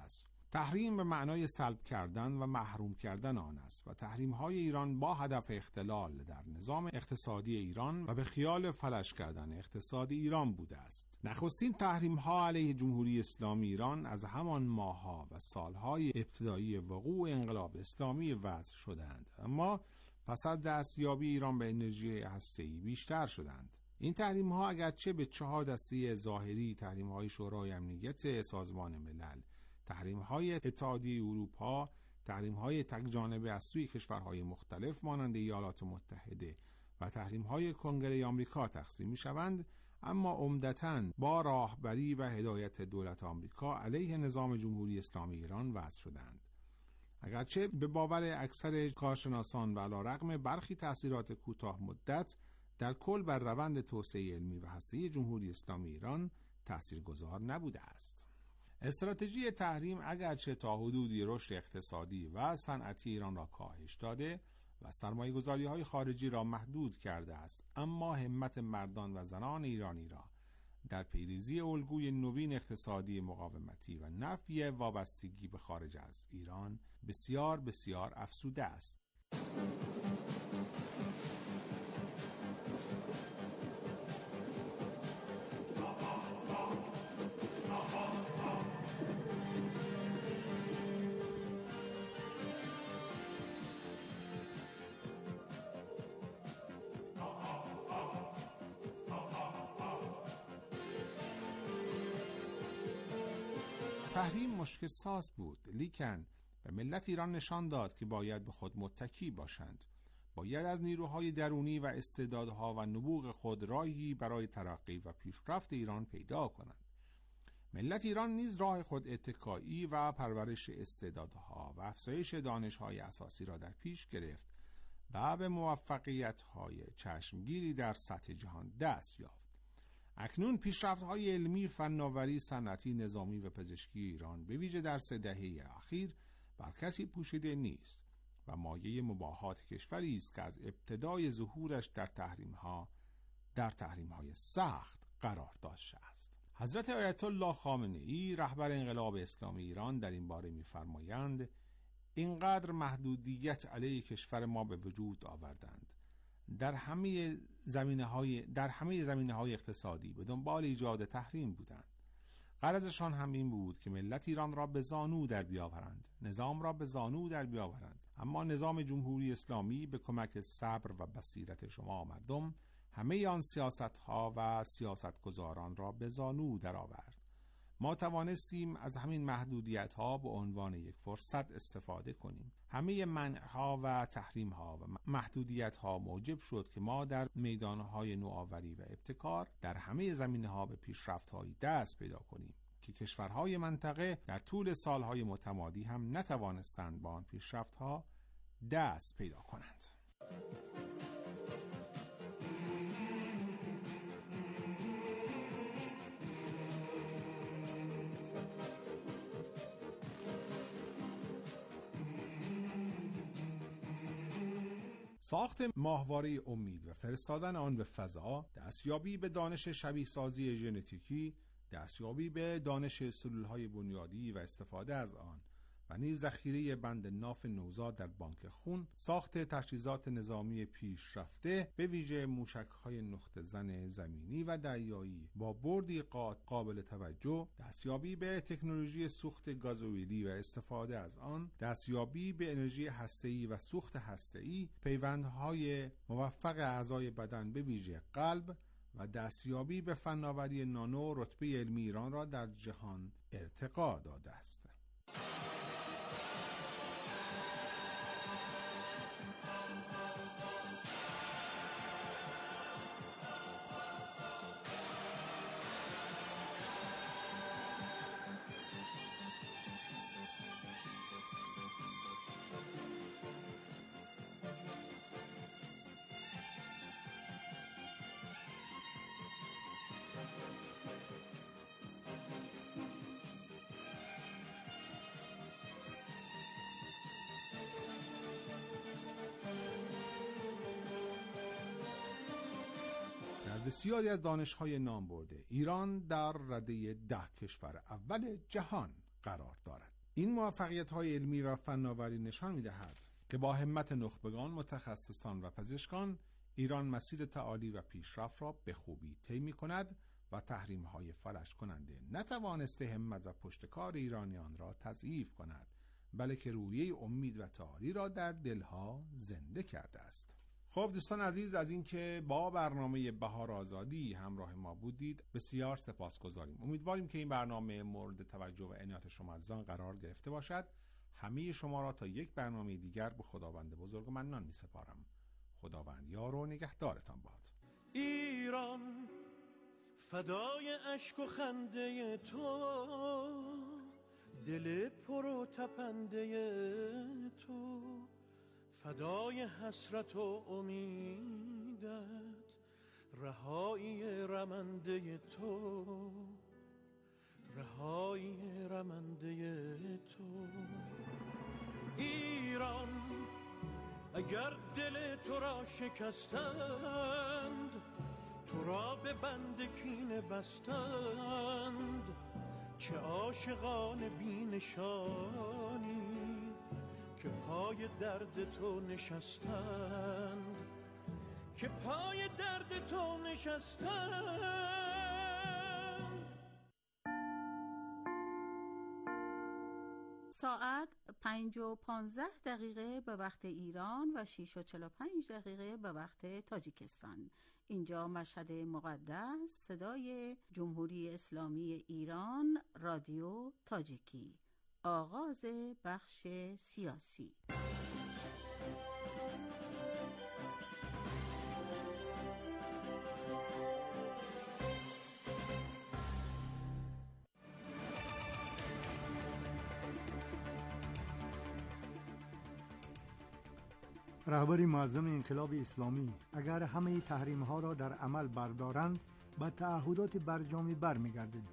تحریم به معنای سلب کردن و محروم کردن آن است و تحریم‌های ایران با هدف اختلال در نظام اقتصادی ایران و به خیال فلج کردن اقتصاد ایران بوده است. نخستین تحریم‌ها علیه جمهوری اسلامی ایران از همان ماه‌ها و سال‌های ابتدایی وقوع انقلاب اسلامی وضع شدند، اما پس از دستیابی ایران به انرژی هسته‌ای بیشتر شدند. این تحریم‌ها اگرچه به 4 دسته ظاهری، تحریم‌های شورای امنیت سازمان ملل، تحریم‌های اتحادیه اروپا، تحریم‌های تک‌جانبه از سوی کشورهای مختلف مانند ایالات متحده و تحریم‌های کنگره آمریکا تقسیم می‌شوند، اما عمدتاً با راهبری و هدایت دولت آمریکا علیه نظام جمهوری اسلامی ایران وضع شدند. اگرچه به باور اکثر کارشناسان و علیرغم برخی تأثیرات کوتاه مدت در کل بر روند توسعه علمی و هسته‌ای جمهوری اسلامی ایران تأثیرگذار نبوده است. استراتژی تحریم اگرچه تا حدودی رشد اقتصادی و صنعتی ایران را کاهش داده و سرمایه‌گذاری‌های خارجی را محدود کرده است، اما همت مردان و زنان ایرانی را در پیریزی الگوی نوین اقتصادی مقاومتی و نفی وابستگی به خارج از ایران بسیار بسیار افزوده است. تحریم مشکل ساز بود، لیکن به ملت ایران نشان داد که باید به خود متکی باشند. باید از نیروهای درونی و استعدادها و نبوغ خود راهی برای ترقی و پیشرفت ایران پیدا کنند. ملت ایران نیز راه خود اتکایی و پرورش استعدادها و افزایش دانش‌های اساسی را در پیش گرفت و به موفقیت‌های چشمگیری در سطح جهان دست یافت. اکنون پیشرفت‌های علمی، فناوری، صنعتی، نظامی و پزشکی ایران به ویژه در 3 دهه اخیر بر کسی پوشیده نیست و مایه مباهات کشوری است که از ابتدای ظهورش در تحریم‌های سخت قرار داشته است. حضرت آیت الله خامنه‌ای رهبر انقلاب اسلامی ایران در این باره می‌فرمایند: اینقدر محدودیت علیه کشور ما به وجود آوردند، در همه زمینه‌های اقتصادی به دنبال ایجاد تحریم بودند. غرضشان هم این بود که ملت ایران را به زانو در بیاورند، نظام را به زانو در بیاورند. اما نظام جمهوری اسلامی به کمک صبر و بصیرت شما مردم همه آن سیاست‌ها و سیاستگزاران را به زانو در آورد. ما توانستیم از همین محدودیت‌ها به عنوان یک فرصت استفاده کنیم. همه منع‌ها و تحریم‌ها و محدودیت‌ها موجب شد که ما در میدان‌های نوآوری و ابتکار در همه زمینه‌ها به پیشرفت‌هایی دست پیدا کنیم که کشورهای منطقه در طول سال‌های متمادی هم نتوانستند با آن پیشرفت‌ها دست پیدا کنند. ساخت ماهواره امید و فرستادن آن به فضا، دستیابی به دانش شبیه سازی ژنتیکی، دستیابی به دانش سلولهای بنیادی و استفاده از آن و نیز ذخیره بند ناف نوزاد در بانک خون، ساخت تجهیزات نظامی پیشرفته به ویژه موشک‌های نقطه زن زمینی و دریایی با بردی قابل توجه، دستیابی به تکنولوژی سوخت گازوئیلی و استفاده از آن، دستیابی به انرژی هسته‌ای و سوخت هسته‌ای، پیوندهای موفق اعضای بدن به ویژه قلب و دستیابی به فناوری نانو رتبه علمی ایران را در جهان ارتقا داده است. بسیاری از دانش‌های نامبرده ایران در رده 10 کشور اول جهان قرار دارد. این موفقیت‌های علمی و فناوری نشان می‌دهد که با همت نخبگان، متخصصان و پزشکان ایران مسیر تعالی و پیشرفت را به خوبی طی می‌کند و تحریم‌های فلج کننده نتوانسته همت و پشتکار ایرانیان را تضعیف کند، بلکه روحیه امید و تعالی را در دلها زنده کرده است. خب دوستان عزیز، از اینکه با برنامه بهار آزادی همراه ما بودید بسیار سپاسگزاریم. امیدواریم که این برنامه مورد توجه و عنایت شما عزیزان قرار گرفته باشد. همه شما را تا یک برنامه دیگر به خداوند بزرگ منان می سپارم. خداوند یار و نگهدارتان باد. ایران فدای اشک و خنده تو، دل پر و تپنده تو، فدای حسرت و امیدت، رهایی رمنده تو، رهایی رمنده تو. ایران اگر دل تو را شکستند، تو را به بند کینه بستند، چه عاشقان بی نشانی که پای درد تو نشستند، که پای درد تو نشستند. ساعت 5:15 به وقت ایران و 6:45 به وقت تاجیکستان. اینجا مشهد مقدس، صدای جمهوری اسلامی ایران، رادیو تاجیکی. آغاز بخش سیاسی. رهبر معظم انقلاب اسلامی اگر همه تحریم ها را در عمل بردارند به تعهدات برجامی برمیگردیم.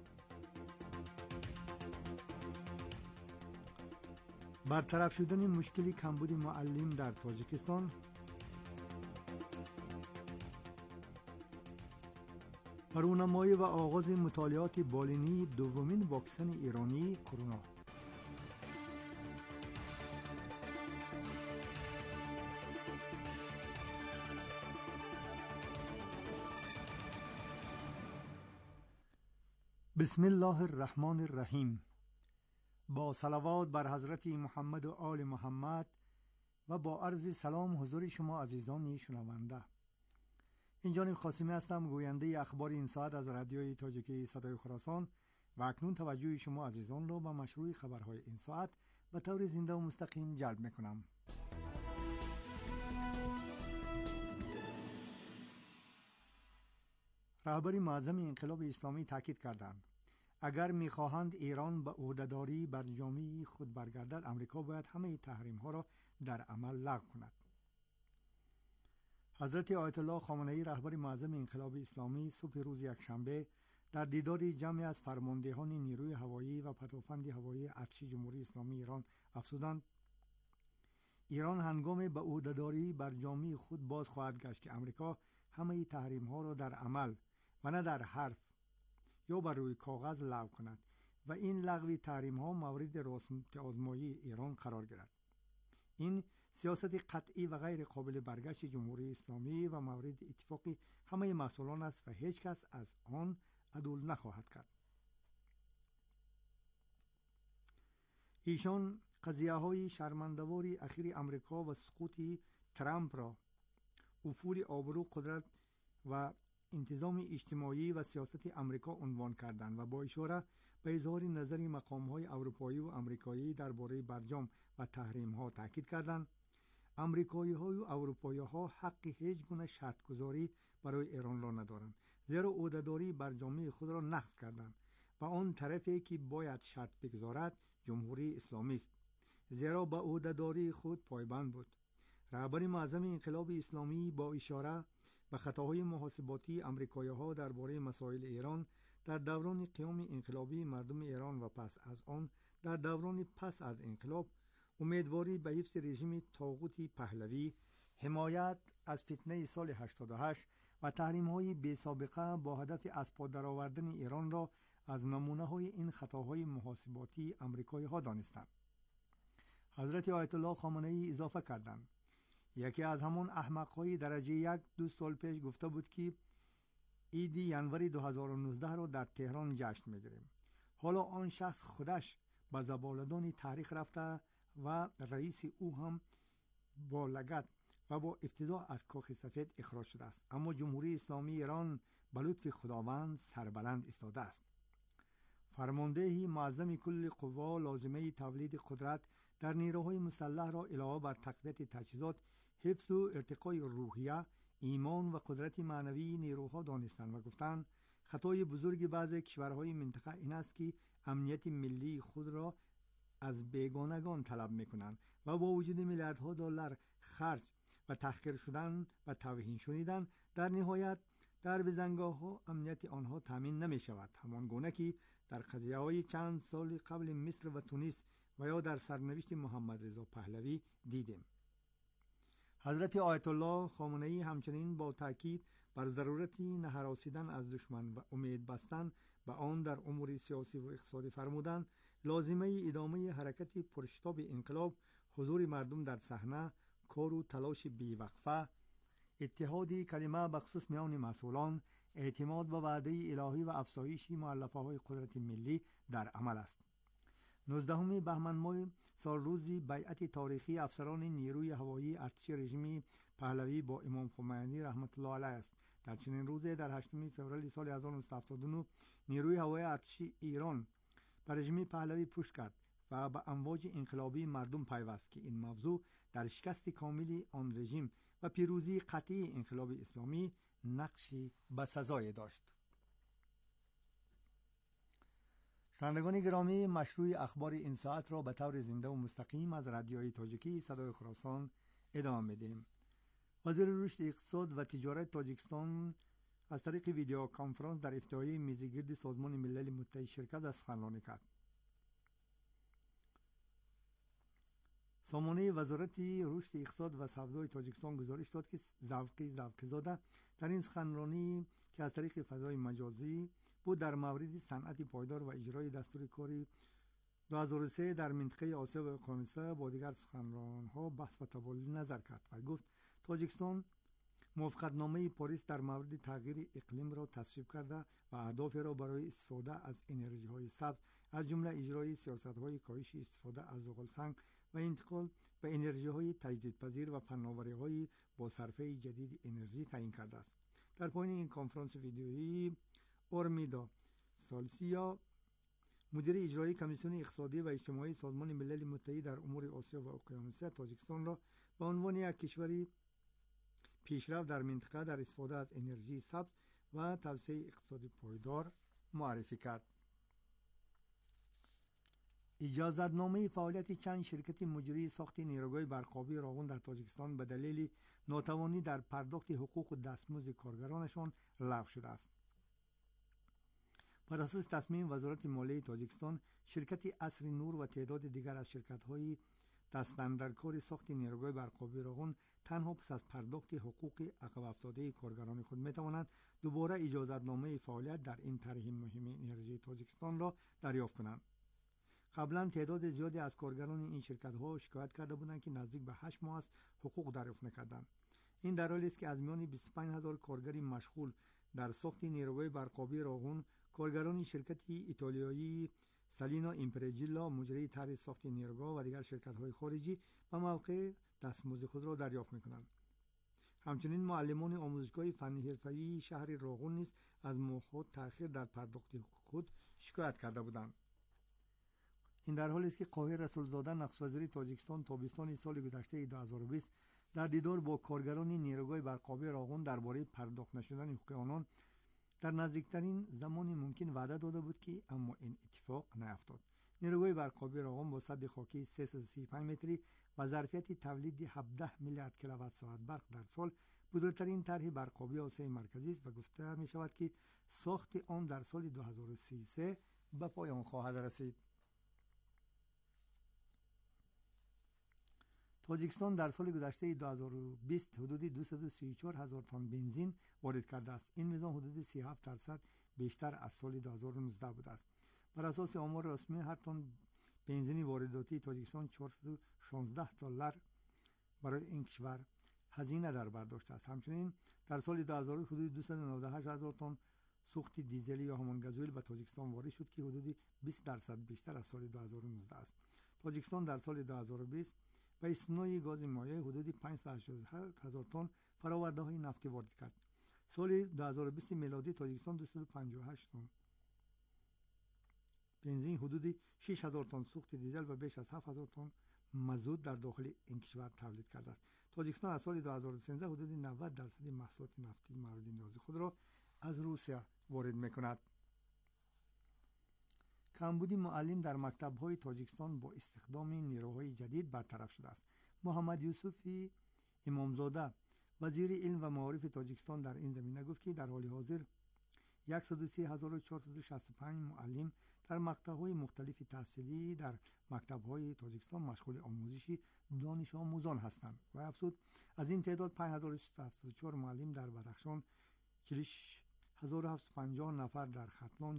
برطرف شدن مشکل کمبود معلم در تاجیکستان، رونمایی و آغاز مطالعات بالینی دومین واکسن ایرانی کرونا. بسم الله الرحمن الرحیم. با صلوات بر حضرت محمد و آل محمد و با عرض سلام حضور شما عزیزان شنونده. این جانب خاصمی هستم، گوینده اخبار این ساعت از رادیوی تاجیکی صدای خراسان و اکنون توجه شما عزیزان را به مشروع خبرهای این ساعت به طور زنده و مستقیم جلب میکنم. رهبر معظم انقلاب اسلامی تاکید کردند اگر می‌خواهند ایران به عهده‌داری بر جامعه خود برگردد، آمریکا باید همه تحریم‌ها را در عمل لغو کند. حضرت آیت الله خامنه‌ای رهبر معظم انقلاب اسلامی صبح روز یکشنبه در دیدار جمعی از فرماندهان نیروی هوایی و پدافند هوایی ارتش جمهوری اسلامی ایران افزودند ایران هنگام به عهده‌داری بر جامعه خود باز خواهد گشت که آمریکا همه تحریم‌ها را در عمل و نه در حرف یا بر روی کاغذ لغو کند و این لغو تحریم‌ها مورد آزمایی ایران قرار گیرد. این سیاست قطعی و غیر قابل برگشت جمهوری اسلامی و مورد اتفاق همه مسئولان است و هیچ کس از آن عدول نخواهد کرد. ایشان قضیه‌های شرمنده‌وار اخیر امریکا و سقوط ترامپ را افول آبرو، قدرت و انتظام اجتماعی و سیاست امریکا عنوان کردند و با اشاره به اظهار نظر مقام‌های اروپایی و آمریکایی درباره برجام و تحریم‌ها تاکید کردند. آمریکایی‌ها و اروپایی‌ها حق هیچ گونه شرط‌گذاری برای ایران را ندارند، زیرا عهده‌داری برجامی خود را نقض کردند و آن طرفی که باید شرط بگذارد جمهوری اسلامی است، زیرا به عهده‌داری خود پایبند بود. رهبر معظم انقلاب اسلامی با اشاره به خطاهای محاسباتی آمریکایی‌ها درباره مسائل ایران در دوران قیام انقلابی مردم ایران و پس از آن در دوران پس از انقلاب امیدواری به حفظ رژیم طاغوتی پهلوی، حمایت از فتنه سال 88 و تحریم‌های بی‌سابقه با هدف از پا درآوردن ایران را از نمونه‌های این خطاهای محاسباتی آمریکایی‌ها دانستند. حضرت آیت الله خامنه‌ای اضافه کردند: یکی از همان احمق‌های درجه یک 2 سال پیش گفته بود که عید ینوری 2019 را در تهران جشن می‌گیریم. حالا آن شخص خودش به زبالدان تاریخ رفته و رئیس او هم با لگد و با افتضاح از کاخ سفید اخراج شده است، اما جمهوری اسلامی ایران به لطف خداوند سربلند ایستاده است. فرمانده معظم کل قوا لازمه تولید قدرت در نیروهای مسلح را علاوه بر تقویت تجهیزات، حفظ و ارتقای روحیه، ایمان و قدرت معنوی نیروها دانستند و گفتند خطای بزرگ بعضی کشورهای منطقه این است که امنیت ملی خود را از بیگانگان طلب میکنند و با وجود میلیاردها دلار خرج و تحقیر شدن و توهین شدن، در نهایت در بزنگاه امنیت آنها تامین نمی شود، همان گونه که در قضیه های چند سال قبل مصر و تونس و یا در سرنوشت محمد رضا پهلوی دیدیم. حضرت آیت الله خامنه‌ای همچنین با تاکید بر ضرورت نهراسیدن از دشمن و امید بستن به آن در امور سیاسی و اقتصادی فرمودند لازمه ادامه حرکت پرشتاب انقلاب، حضور مردم در صحنه، کار و تلاش بیوقفه، اتحاد کلمه بخصوص میان مسئولان، اعتماد و وعده الهی و افزایش مؤلفه های قدرت ملی در عمل است. 19 بهمن ماه سال روزی بیعت تاریخی افسران نیروی هوایی ارتش رژیم پهلوی با امام خمینی رحمت الله علیه است. در چنین روزی در 8 فوریه سال 1979 نیروی هوایی ارتش ایران به رژیم پهلوی پشت کرد و به امواج انقلابی مردم پیوست که این موضوع در شکست کامل آن رژیم و پیروزی قطعی انقلاب اسلامی نقشی بسزای داشت. شنوندگان گرامی، مشروع اخبار این ساعت را به طور زنده و مستقیم از رادیوی تاجیکی صدای خراسان ادامه میدیم. وزیر رشد اقتصاد و تجارت تاجیکستان از طریق ویدیو کانفرانس در افتتاحیه میزگرد سازمان ملل متحد شرکت از سخنرانی کرد. سامانه وزارت رشد اقتصاد و سبزی تاجیکستان گزارش داد که ذوقی زاده در این سخنرانی که از طریق فضای مجازی بود در مورد صنعت پایدار و اجرای دستور کاری 2003 در منطقه آسیا و اقیانوسیه با دیگر سخنرانها بحث و تبادل نظر کرد و گفت تاجیکستان موافقتنامه پاریس در مورد تغییر اقلیم را تصویب کرده و اهداف را برای استفاده از انرژی های سبز از جمله اجرای سیاست های کاهش استفاده از زغالسنگ و انتقال به انرژی های تجدیدپذیر و فناوری های با صرفه جدید انرژی تعیین کرده است. در پایان این کنفرانس ویدیویی اورمیدا سالسیا مدیر اجرایی کمیسیون اقتصادی و اجتماعی سازمان ملل متحد در امور آسیا و اقیانوسیه تاجیکستان را به عنوان یک کشوری پیشرفت در منطقه در استفاده از انرژی سبز و توسعه اقتصادی پایدار معرفی کرد. اجازتنامه فعالیت چند شرکت مجری ساخت نیروگاه برقابی راغون در تاجیکستان به دلیل ناتوانی در پرداخت حقوق و دستمزد کارگرانشان لغو شده است. بر اساس تصمیم وزارت مالیه تاجیکستان، شرکت عصر نور و تعداد دیگر از شرکت‌های دستاندرکار ساخت نیروگاه برقابی راغون تنها پس از پرداخت حقوق عقب افتاده کارگران خود می‌توانند دوباره اجازتنامه فعالیت در این طرح مهم انرژی تاجیکستان را دریافت کنند. قبلا تعداد زیادی از کارگران این شرکت‌ها شکایت کرده بودند که نزدیک به 8 ماه است حقوق دریافت نکردند. این در حالی است که از میان 25000 کارگر مشغول در ساخت نیروگاه برقابی راغون، کارگران شرکت ایتالیایی سالینا ایمپرجیلا مجری طرح ساخت نیروگاه و دیگر شرکت‌های خارجی به موقع دستمزد خود را دریافت می‌کنند. همچنین معلمان آموزشگاه فنی حرفه‌ای شهر راغون نیز از ماه‌ها تأخیر در پرداخت حقوق خود شکایت کرده بودند. این در حالی است که قاهر رسولزاده نخست وزیر تاجیکستان تابستان سال گذشته 2020 در دیدار با کارگران نیروگاه برقابی راغون درباره پرداخت نشدن حقوق آنان در نزدیکترین زمان ممکن وعده داده بود که اما این اتفاق نیفتاد. نیروگاه برقابی راغون با سد خاکی 335 متری و ظرفیت تولید 17 میلیارد کیلووات ساعت برق در سال بزرگترین طرح برقابی آسیای مرکزی است و گفته می شود که ساخت آن در سال 2033 به پایان خواهد رسید. تاجیکستان در سال گذشته 2020 حدود 234,000 تن بنزین وارد کرده است. این میزان حدود 37% بیشتر از سال 2019 بوده است. بر اساس آمار رسمی هر تن بنزین وارداتی تاجیکستان $416 برای این کشور هزینه در بر داشته است. همچنین در سال 2000 حدود 298,000 تن سوخت دیزلی یا همان گازوئیل به تاجیکستان وارد شد که حدود 20% بیشتر از سال 2019 است. تاجیکستان در سال 2020 به استثنای گاز مایع حدود 580,000 تن فرآورده‌های نفتی وارد کرد. سال 2020 میلادی تاجیکستان 258 تن بنزین، حدود 6,000 تن سوخت دیزل و بیش از 7,000 تن مازوت در داخل این کشور تولید کرده است. تاجیکستان از سال 2013 حدود 90% محصولات نفتی مورد نیاز خود را از روسیه وارد می‌کند. کمبود معلم در مکتب‌های تاجیکستان با استخدام نیروهای جدید برطرف شده است. محمد یوسف امامزاده وزیر علم و معارف تاجیکستان در این زمینه گفت که در حال حاضر 134,465 معلم در مقطع‌های مختلف تحصیلی در مکتب‌های تاجیکستان مشغول آموزش دانش آموزان هستند و افزود از این تعداد 5,674 معلم در بدخشان، 40,750 نفر در ختلان،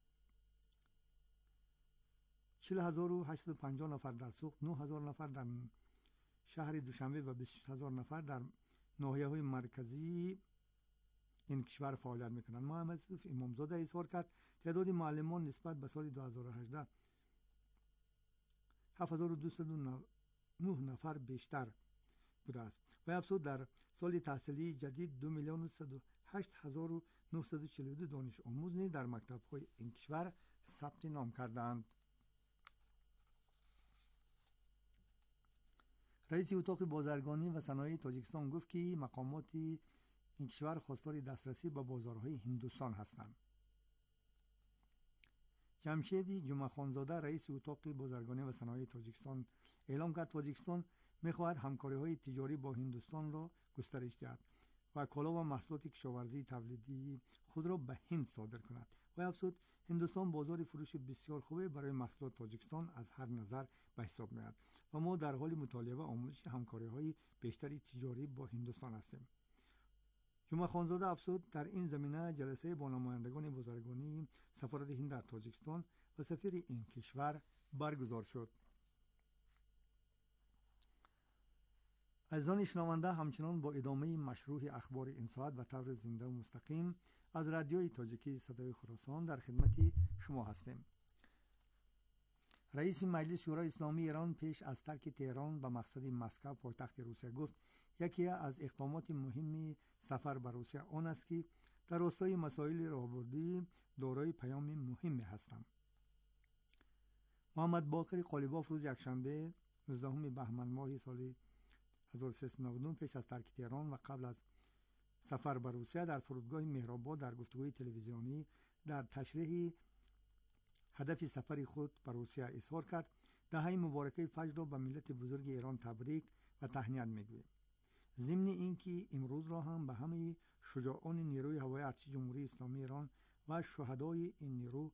40,850 نفر در سوخت، 9,000 نفر در شهر دوشنبه و 20,000 نفر در ناحیه‌های مرکزی این کشور فعالیت میکنند. محمد یوسف امامزاده اظهار کرد تعداد معلمان نسبت به سال 2018 7,209 نفر بیشتر بوده است و افزود در سال تحصیلی جدید 2,108,942 دانش آموز نیز در مکتب‌های این کشور ثبت نام کردند. رئیس اتاق بازرگانی و صنایع تاجیکستان گفت که مقامات این کشور خواستار دسترسی به بازارهای هندوستان هستند. جمشید جمعه‌خانزاده رئیس اتاق بازرگانی و صنایع تاجیکستان اعلام کرد تاجیکستان می‌خواهد همکاری‌های تجاری با هندوستان را گسترش دهد و کالا و محصولات کشاورزی تولیدی خود را به هند صادر کند و افزود هندوستان بازار فروش بسیار خوبی برای محصولات تاجیکستان از هر نظر به حساب می‌آید و ما در حال مطالعه و آموزش همکاری‌های بیشتری تجاری با هندوستان هستیم. جمعه‌خانزاده افزود در این زمینه جلسه با نمایندگان بازرگانی سفارت هند در تاجیکستان و سفیر این کشور برگزار شد. عزیزان شنونده، همچنان با ادامه مشروع اخبار این ساعت و طور زنده و مستقیم از رادیوی تاجیکی صدای خراسان در خدمت شما هستیم. رئیس مجلس شورای اسلامی ایران پیش از ترک تهران به مقصد مسکو پایتخت روسیه گفت یکی از اقدامات مهم سفر به روسیه آن است که در راستای مسائل راهبردی دارای پیام مهمی هستند. محمد باقر قالیباف روز یکشنبه 19 بهمن ماه سال 1399 پیش از ترک تهران و قبل از سفر به روسیه در فرودگاه مهرآباد در گفتگوی تلویزیونی در تشریح هدف سفر خود به روسیه اظهار کرد دهه مبارکه فجر را به ملت بزرگ ایران تبریک و تهنیت میگویم. ضمن اینکه امروز را هم به همه شجاعان نیروی هوایی ارتش جمهوری اسلامی ایران و شهدای این نیرو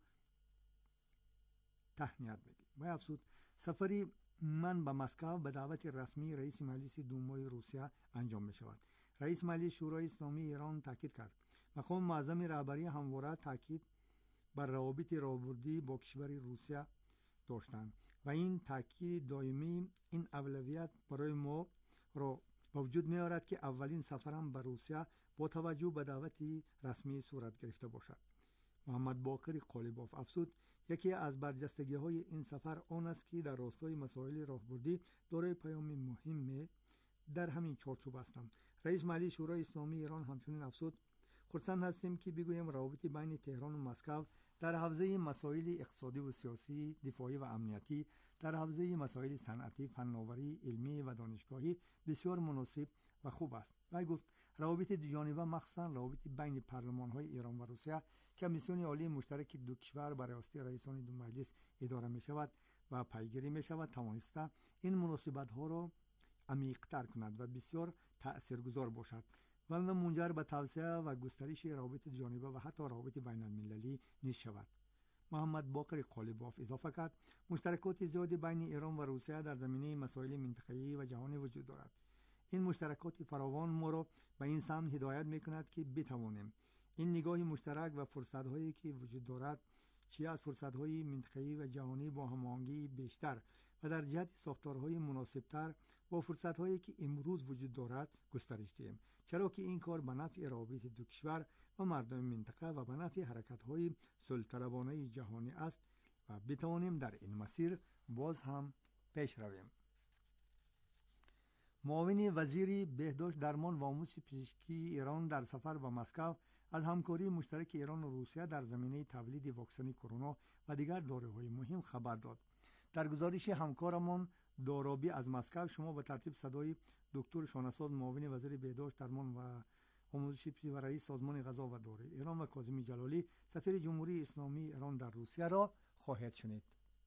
تهنیت میگویم و افزود سفری من به مسکو به دعوت رسمی رئیس مجلس دومای روسیه انجام می شود. رئیس مجلس شورای اسلامی ایران تاکید کرد مقام معظم رهبری همواره تاکید بر روابط راهبردی با کشور روسیه داشتند و این تاکید دائمی این اولویت برای ما را با وجود می آورد که اولین سفرم به روسیه با توجه به دعوت رسمی صورت گرفته باشد. محمد باقر قالیباف افزود یکی از برجستگی های این سفر آن است که در راستای مسائل راهبردی دارای پیام مهم در همین چارچوب هستم. رئیس مجلس شورای اسلامی ایران همچنین افزود خرسند هستیم که بگویم روابط بین تهران و مسکو در حوزه مسائل اقتصادی و سیاسی، دفاعی و امنیتی، در حوزه مسائل صنعتی، فناوری، علمی و دانشگاهی بسیار مناسب و خوب است. و گفت روابط دوجانبه مخصوصا روابط بین پارلمان‌های ایران و روسیه که کمیسیون عالی مشترک دو کشور برای راستی رئیسان دو مجلس اداره می‌شود و پیگیری می‌شود توانسته این مناسبت‌ها را عمیق‌تر کند و بسیار تأثیرگذار باشد و منجر به توسعه و گسترش روابط دوجانبه و حتی روابط بین‌المللی نیز شود. محمد باقر قالیباف اضافه کرد مشترکات زیادی بین ایران و روسیه در زمینه مسائل منطقه‌ای و جهانی وجود دارد. این مشترکات فراوان ما را به این سمت هدایت می‌کند که بتوانیم این نگاه مشترک و فرصت‌هایی که وجود دارد، چه از فرصت‌های منطقه‌ای و جهانی با هماهنگی بیشتر و در جهت ساختارهای مناسبتر با فرصت‌هایی که امروز وجود دارد گسترش دهیم، چرا که این کار به نفع روابط دو کشور و مردم منطقه و به نفع حرکت‌های صلح‌طلبانه جهانی است و بتوانیم در این مسیر باز هم پیش رویم. معاون وزیر بهداشت درمان و آموزش پزشکی ایران در سفر به مسکو از همکاری مشترک ایران و روسیه در زمینه تولید واکسن کرونا و دیگر داروهای مهم خبر داد. در گزارش همکارمان دارابی از مسکو شما به ترتیب صدای دکتر شانه‌ساز معاون وزیر بهداشت درمان و آموزش پزشکی و رئیس سازمان غذا و دارو ایران و کاظمی جلالی سفیر جمهوری اسلامی ایران در روسیه را خواهید شنید.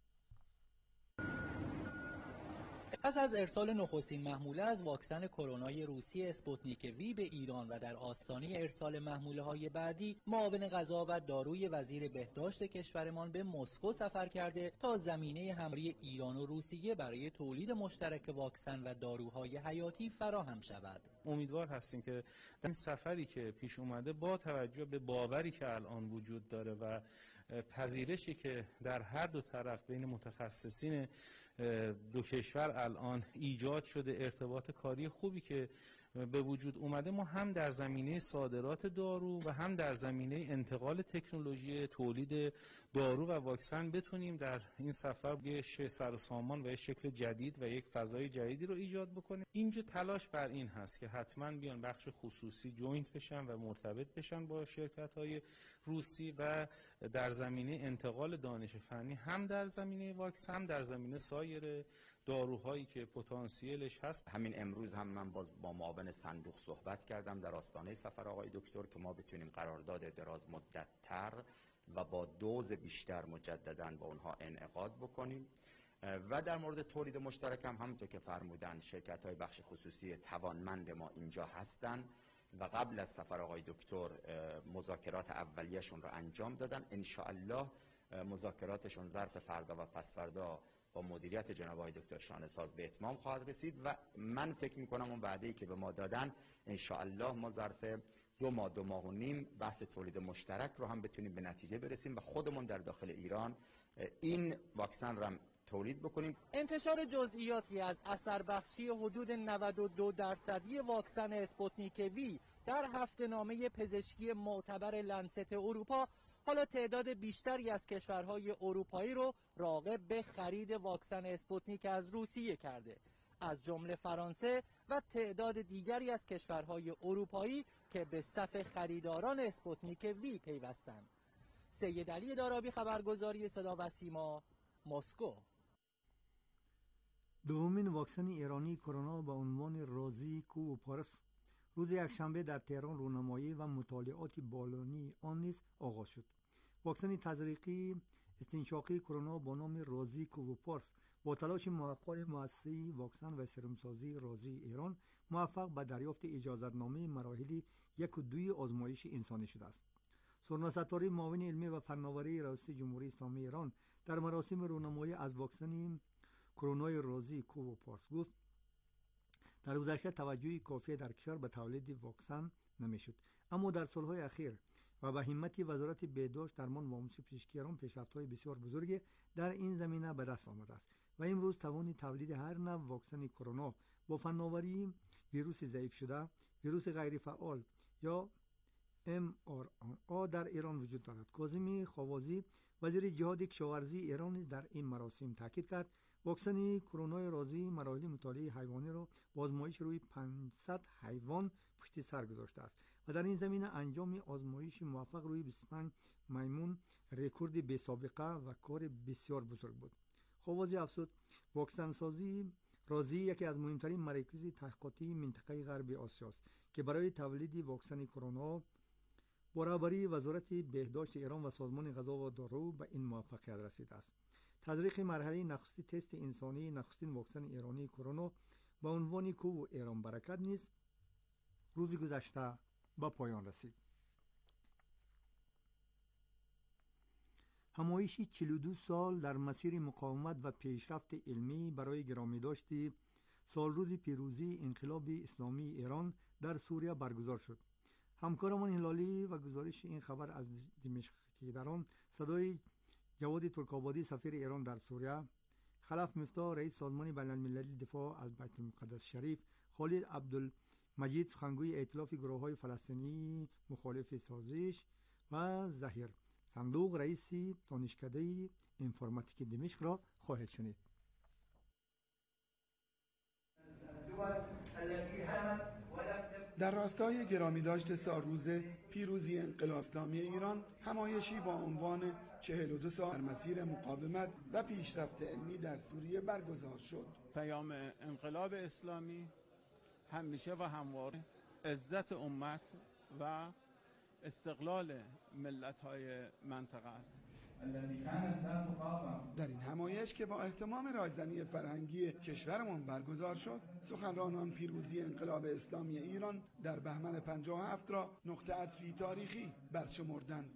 پس از ارسال نخستین محموله از واکسن کرونای روسی اسپوتنیک وی به ایران و در آستانه ارسال محموله‌های بعدی، معاون غذا و داروی وزیر بهداشت کشورمان به مسکو سفر کرده تا زمینه همکاری ایران و روسیه برای تولید مشترک واکسن و داروهای حیاتی فراهم شود. امیدوار هستیم که این سفری که پیش اومده با توجه به باوری که الان وجود داره و پذیرشی که در هر دو طرف بین متخصصین دو کشور الان ایجاد شده، ارتباط کاری خوبی که به وجود اومده، ما هم در زمینه صادرات دارو و هم در زمینه انتقال تکنولوژی تولید دارو و واکسن بتونیم در این سفر یک سر و سامان و یک شکل جدید و یک فضای جدیدی رو ایجاد بکنیم. اینجا تلاش بر این هست که حتما بیان بخش خصوصی جوینت بشن و مرتبط بشن با شرکت‌های روسی و در زمینه انتقال دانش فنی، هم در زمینه واکسن هم در زمینه سایر داروهایی که پتانسیلش هست. همین امروز هم من با معاون صندوق صحبت کردم در آستانه سفر آقای دکتر که ما بتونیم قرارداد دراز مدت تر و با دوز بیشتر مجدداً با اونها انعقاد بکنیم و در مورد تولید مشترک هم همونطور که فرمودن شرکت‌های بخش خصوصی توانمند ما اینجا هستن و قبل از سفر آقای دکتر مذاکرات اولیه‌شون رو انجام دادن. ان شاء الله مذاکراتشون ظرف فردا و پسفردا با مدیریت جناب آقای دکتر شانه‌ساز به اتمام خواهد رسید و من فکر می‌کنم اون وعده‌ای که به ما دادن ان شاء الله ما ظرف 2 ماه و نیم بحث تولید مشترک رو هم بتونیم به نتیجه برسیم و خودمون در داخل ایران این واکسن رو تولید بکنیم. انتشار جزئیاتی از اثر بخشی حدود 92% واکسن اسپوتنیک وی در هفته‌نامه پزشکی معتبر لنست اروپا حالا تعداد بیشتری از کشورهای اروپایی رو راغب به خرید واکسن اسپوتنیک از روسیه کرده، از جمله فرانسه و تعداد دیگری از کشورهای اروپایی که به صف خریداران اسپوتنیک وی پیوستند. سید علی دارابی، خبرگزاری صدا و سیما، مسکو. دومین واکسن ایرانی کرونا با عنوان رازی کووپارس روز یکشنبه در تهران رونمایی و مطالعات بالانی آن نیز آغاز شد. واکسن تزریقی استنشاقی کرونا با نام رازی کووپارس با تلاش موفق مؤسسه واکسن و سرمسازی رازی ایران موفق به دریافت اجازتنامه مراحل 1 و 2 آزمایش انسانی شده است. سرنا ستاری معاون علمی و فناوری رئیس جمهوری اسلامی ایران در مراسم رونمایی از واکسن کرونای رازی کووپارس گفت در گذشته توجه کافی در کشور به تولید واکسن نمیشد، اما در سالهای اخیر و به همت وزارت بهداشت درمان و آموزش پزشکی ایران پیشرفت‌های بسیار بزرگی در این زمینه به دست آمده است و امروز توان تولید هر نوع واکسن کرونا با فناوری ویروس ضعیف شده، ویروس غیر فعال یا mRNA در ایران وجود دارد. کاظمی خوازی وزیر جهاد کشاورزی ایران در این مراسم تاکید کرد واکسن کرونای رازی مراحل مطالعه حیوانی را با آزمایش روی 500 حیوان پشت سر گذاشته است و در این زمینه انجام آزمایش موفق روی 25 میمون رکورد بی سابقه و کار بسیار بزرگ بود. خوازی افزود واکسن سازی رازی یکی از مهمترین مراکز تحقیقاتی منطقه غرب آسیا است که برای تولید واکسن کرونا با رهبری وزارت بهداشت ایران و سازمان غذا و دارو به این موفقیت رسیده است. تزریق مرحله نخستی تست انسانی نخستین واکسن ایرانی کرونا با عنوان کوو ایران برکت نیز روز گذشته به پایان رسید. همایشی 42 سال در مسیر مقاومت و پیشرفت علمی برای گرامیداشت سالروز پیروزی انقلاب اسلامی ایران در سوریه برگزار شد. همکارمان هلالی و گزارش این خبر از دمشق که در آن صدای جواد ترک‌آبادی سفیر ایران در سوریه، خلف مفتاح رئیس سازمان بین المللی دفاع از بیت المقدس شریف، خالد عبدالمجید سخنگوی ائتلاف گروه‌های فلسطینی مخالف سازش و ظهیر صندوق رئیس دانشکده انفرماتیک دمشق را خواهد شنید. در راستای گرامیداشت سالروز پیروزی انقلاب اسلامی ایران، همایشی با عنوان 42 سال در مسیر مقاومت و پیشرفت علمی در سوریه برگزار شد. پیام انقلاب اسلامی همیشه و همواره عزت امت و استقلال ملت‌های منطقه است. در این همایش که با اهتمام رایزنی فرهنگی کشورمان برگزار شد، سخنرانان پیروزی انقلاب اسلامی ایران در بهمن 57 را نقطه عطفی تاریخی برشمردند.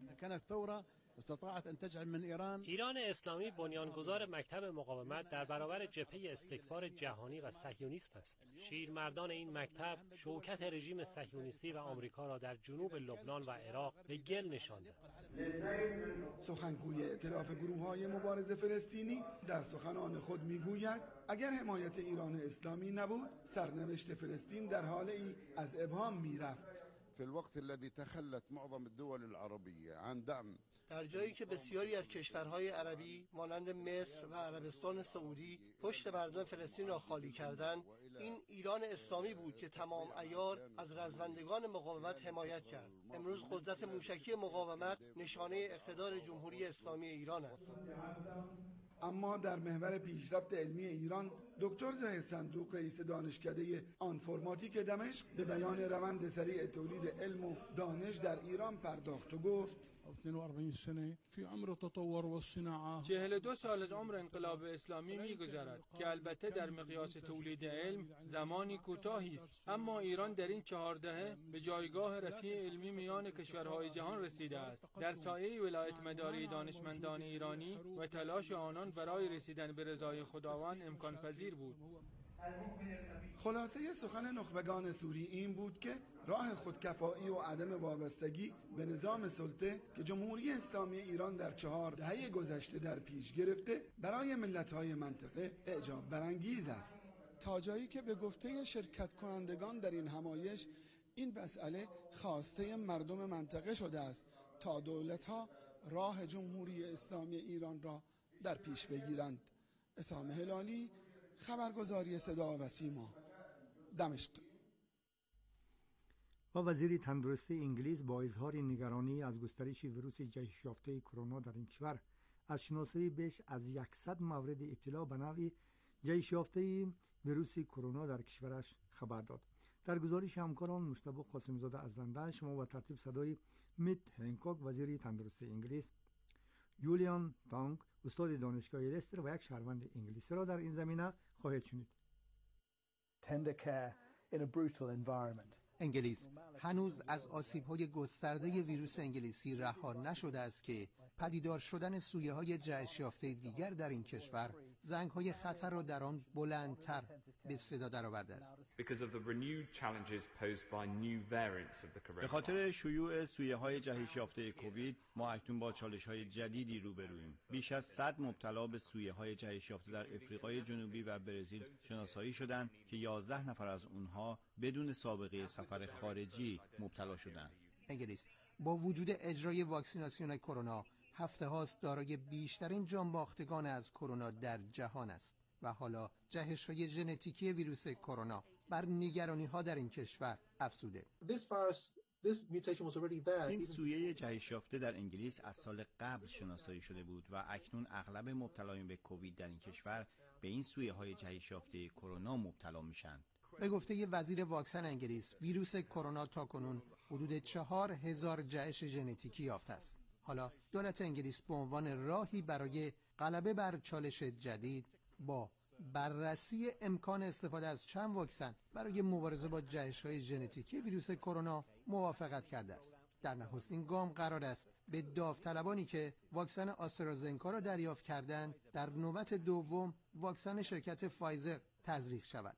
ایران اسلامی بنیانگذار مکتب مقاومت در برابر جبهه استکبار جهانی و صهیونیسم است. شیرمردان این مکتب شوکت رژیم صهیونیستی و آمریکا را در جنوب لبنان و عراق به گل نشاندند. سخنگوی ائتلاف گروه‌های مبارز فلسطینی در سخنان خود میگوید اگر حمایت ایران اسلامی نبود، سرنوشت فلسطین در حالی از ابهام میرفت. في الوقت الذي تخلت معظم الدول العربية عن دعم، در جایی که بسیاری از کشورهای عربی مانند مصر و عربستان سعودی پشت مردم فلسطین را خالی کردند، این ایران اسلامی بود که تمام عیار از رزمندگان مقاومت حمایت کرد. امروز قدرت موشکی مقاومت نشانه اقتدار جمهوری اسلامی ایران است. اما در محور پیشرفت علمی ایران، دکتر ظهیر صندوق رئیس دانشکده انفرماتیک دمشق به بیان روند سریع تولید علم و دانش در ایران پرداخت و گفت 42 سنه في عمر التطور والصناعه. 42 سال از عمر انقلاب اسلامی می‌گذرد که البته در مقیاس تولید علم زمانی کوتاهی است، اما ایران در این 4 دهه به جایگاه رفیع علمی میان کشورهای جهان رسیده است. در سایه ولایت مداری دانشمندان ایرانی و تلاش آنان برای رسیدن به رضای خداوند امکان پذیر بود. خلاصه سخن نخبگان سوری این بود که راه خودکفایی و عدم وابستگی به نظام سلطه که جمهوری اسلامی ایران در 4 دهه گذشته در پیش گرفته برای ملت‌های منطقه اعجاب برانگیز است. تا جایی که به گفته شرکت کنندگان در این همایش این مسئله خواسته مردم منطقه شده است تا دولت‌ها راه جمهوری اسلامی ایران را در پیش بگیرند. اسام هلالی، خبرگزاری صدا و سیما، دمشق. و وزیر تندرستی انگلیس با اظهار نگرانی از گسترش ویروس جهش یافته کرونا در این کشور از شناسایی بیش از 100 مورد ابتلا به نوع جهش یافته ویروس کرونا در کشورش خبر داد. در گزارش همکاران مجتبی قاسم‌زاده از لندن، شما با ترتیب صدای میت هنکوک وزیر تندرستی انگلیس، یولیان تانگ استاد دانشگاه لستر و یک شهروند انگلیسی را در این زمینه خواهید شنید. انگلیس هنوز از آسیب‌های گسترده ویروس انگلیسی رها نشده است که پدیدار شدن سویه‌های جهش یافته دیگر در این کشور زنگ‌های خطر را در آن بلندتر به صدا درآورده است. به خاطر شیوع سویه‌های جهش یافته کووید ما اکنون با چالش‌های جدیدی روبرویم. بیش از 100 مبتلا به سویه‌های جهش یافته در افریقای جنوبی و برزیل شناسایی شدند که 11 نفر از اونها بدون سابقه سفر خارجی مبتلا شدند. انگلیس با وجود اجرای واکسیناسیون کرونا هفته هاست دارای بیشترین جانباختگان از کرونا در جهان است و حالا جهش‌های ژنتیکی ویروس کرونا بر نگرانی‌ها در این کشور افزوده. این سویه جهش یافته در انگلیس از سال قبل شناسایی شده بود و اکنون اغلب مبتلایان به کووید در این کشور به این سویه‌های جهش یافته کرونا مبتلا میشن. به گفته وزیر واکسن انگلیس، ویروس کرونا تاکنون حدود 4000 جهش ژنتیکی یافته است. حالا دولت انگلیس به عنوان راهی برای غلبه بر چالش جدید با بررسی امکان استفاده از چند واکسن برای مبارزه با جهش‌های ژنتیکی ویروس کرونا موافقت کرده است. در نخستین گام قرار است به داوطلبانی که واکسن آسترازنکا را دریافت کردند در نوبت دوم واکسن شرکت فایزر تزریق شود.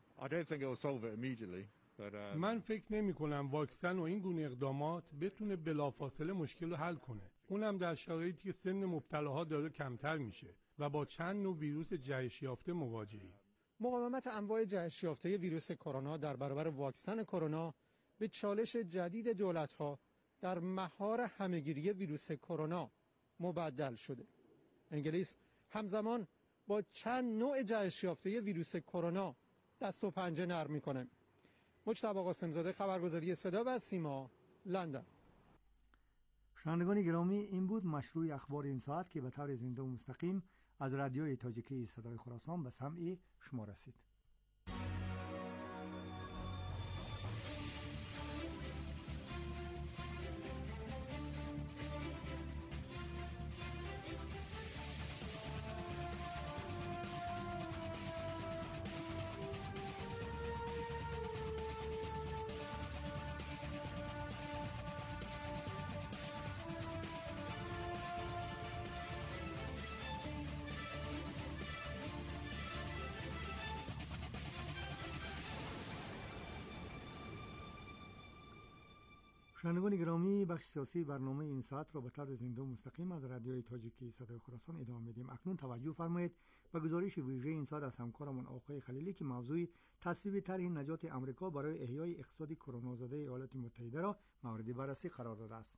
من فکر نمی کنم واکسن و این گونه اقدامات بتونه بلافاصله مشکل رو حل کنه. اونم در شرایطی که سن مبتلاها داره کمتر میشه و با چند نوع ویروس جهش یافته مواجهیم. مقاومت انواع جهش یافته ویروس کرونا در برابر واکسن کرونا به چالش جدید دولت‌ها در مهار همه‌گیری ویروس کرونا مبدل شده. انگلیس همزمان با چند نوع جهش یافته ویروس کرونا دست و پنجه نرم می‌کنه. مجتبی قاسم‌زاده، خبرگزاری صدا و سیما، لندن. شنوندگان گرامی، این بود مشروع اخبار این ساعت که به طور زنده و مستقیم از رادیوی تاجیکی صدای خراسان به سمع شما رسید. شنوندگان گرامی، بخش سیاسی برنامه این ساعت را به طور زنده و مستقیم از رادیوی تاجیکی صدای خراسان ادامه میدیم. اکنون توجه فرمایید به گزارش ویژه این ساعت از همکارمون آقای خلیلی که موضوع تصویب طرح نجات آمریکا برای احیای اقتصاد کرونا زده ایالات متحده را مورد بررسی قرار داده است.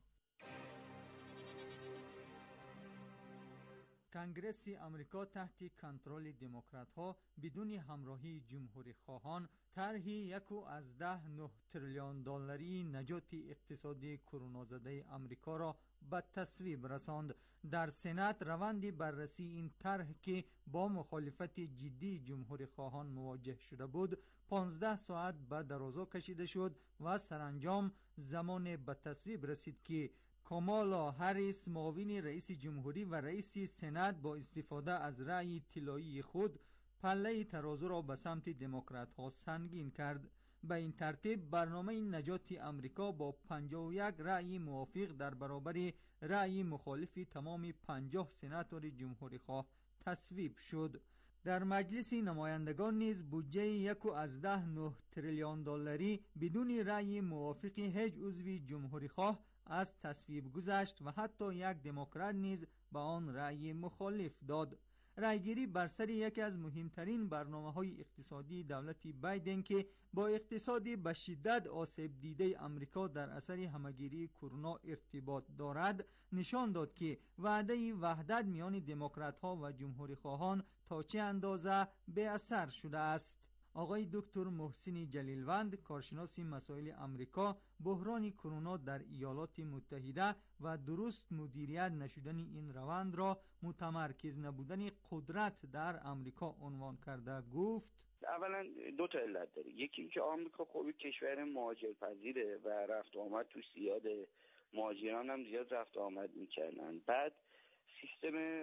کنگرس آمریکا تحت کنترل دموکرات‌ها بدون همراهی جمهوری خواهان طرحی 1.9 تریلیون دلاری نجات اقتصادی کرونا زده آمریکا را به تصویب رساند. در سنا روند بررسی این طرح که با مخالفت جدی جمهوری خواهان مواجه شده بود 15 ساعت به درازا کشیده شد و سرانجام زمان به تصویب رسید که کامالا هریس معاون رئیس جمهوری و رئیس سنا با استفاده از رأی طلایی خود پله ترازو را به سمت دموکرات ها سنگین کرد. به این ترتیب برنامه نجات آمریکا با 51 رأی موافق در برابر رأی مخالف تمام 50 سناتور جمهوری خواه تصویب شد. در مجلس نمایندگان نیز بودجه 1.9 تریلیون دلاری بدون رأی موافق هیچ عضو جمهوری خواه از تصویب گذشت و حتی یک دموکرات نیز به آن رأی مخالف داد. رأیگیری بر سر یکی از مهمترین برنامه‌های اقتصادی دولت بایدن که با اقتصادی به شدت آسیب دیده آمریکا در اثر همه‌گیری کرونا ارتباط دارد نشان داد که وعده وحدت میان دموکرات‌ها و جمهوری خواهان تا چه اندازه به اثر شده است. آقای دکتر محسن جلیلوند، کارشناس مسائل آمریکا، بحران کرونا در ایالات متحده و درست مدیریت نشدن این روند را متمرکز نبودن قدرت در آمریکا عنوان کرده گفت: اولا دو تا علت داره. یکی اینکه آمریکا خب کشور مهاجرپذیره و رفت و آمد توش زیاده، مهاجران هم زیاد رفت و آمد میکردن. بعد سیستم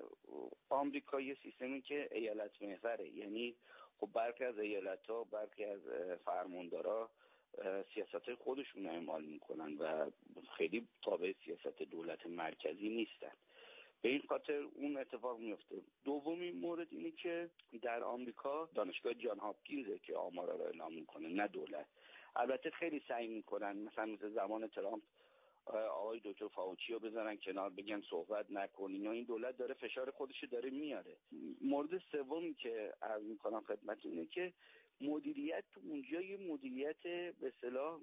آمریکا یه سیستمی که ایالت محوره، یعنی خب برخی از ایالت‌ها، برخی از فرماندارا سیاست خودشون اعمال میکنن و خیلی تابع سیاست دولت مرکزی نیستن. به این خاطر اون اتفاق میفته. دومین مورد اینه که در آمریکا دانشگاه جان هاپکینز که آمارا رو اعلام میکنه، نه دولت. البته خیلی سعی میکنن مثل زمان ترامپ آقای دکتر فاوچی رو بزنن کنار، بگن صحبت نکنین، این دولت داره فشار خودش داره میاره. مورد سومی که عرض میکنم خدمت اینه که مدیریت تو اونجا یه مدیریت به اصطلاح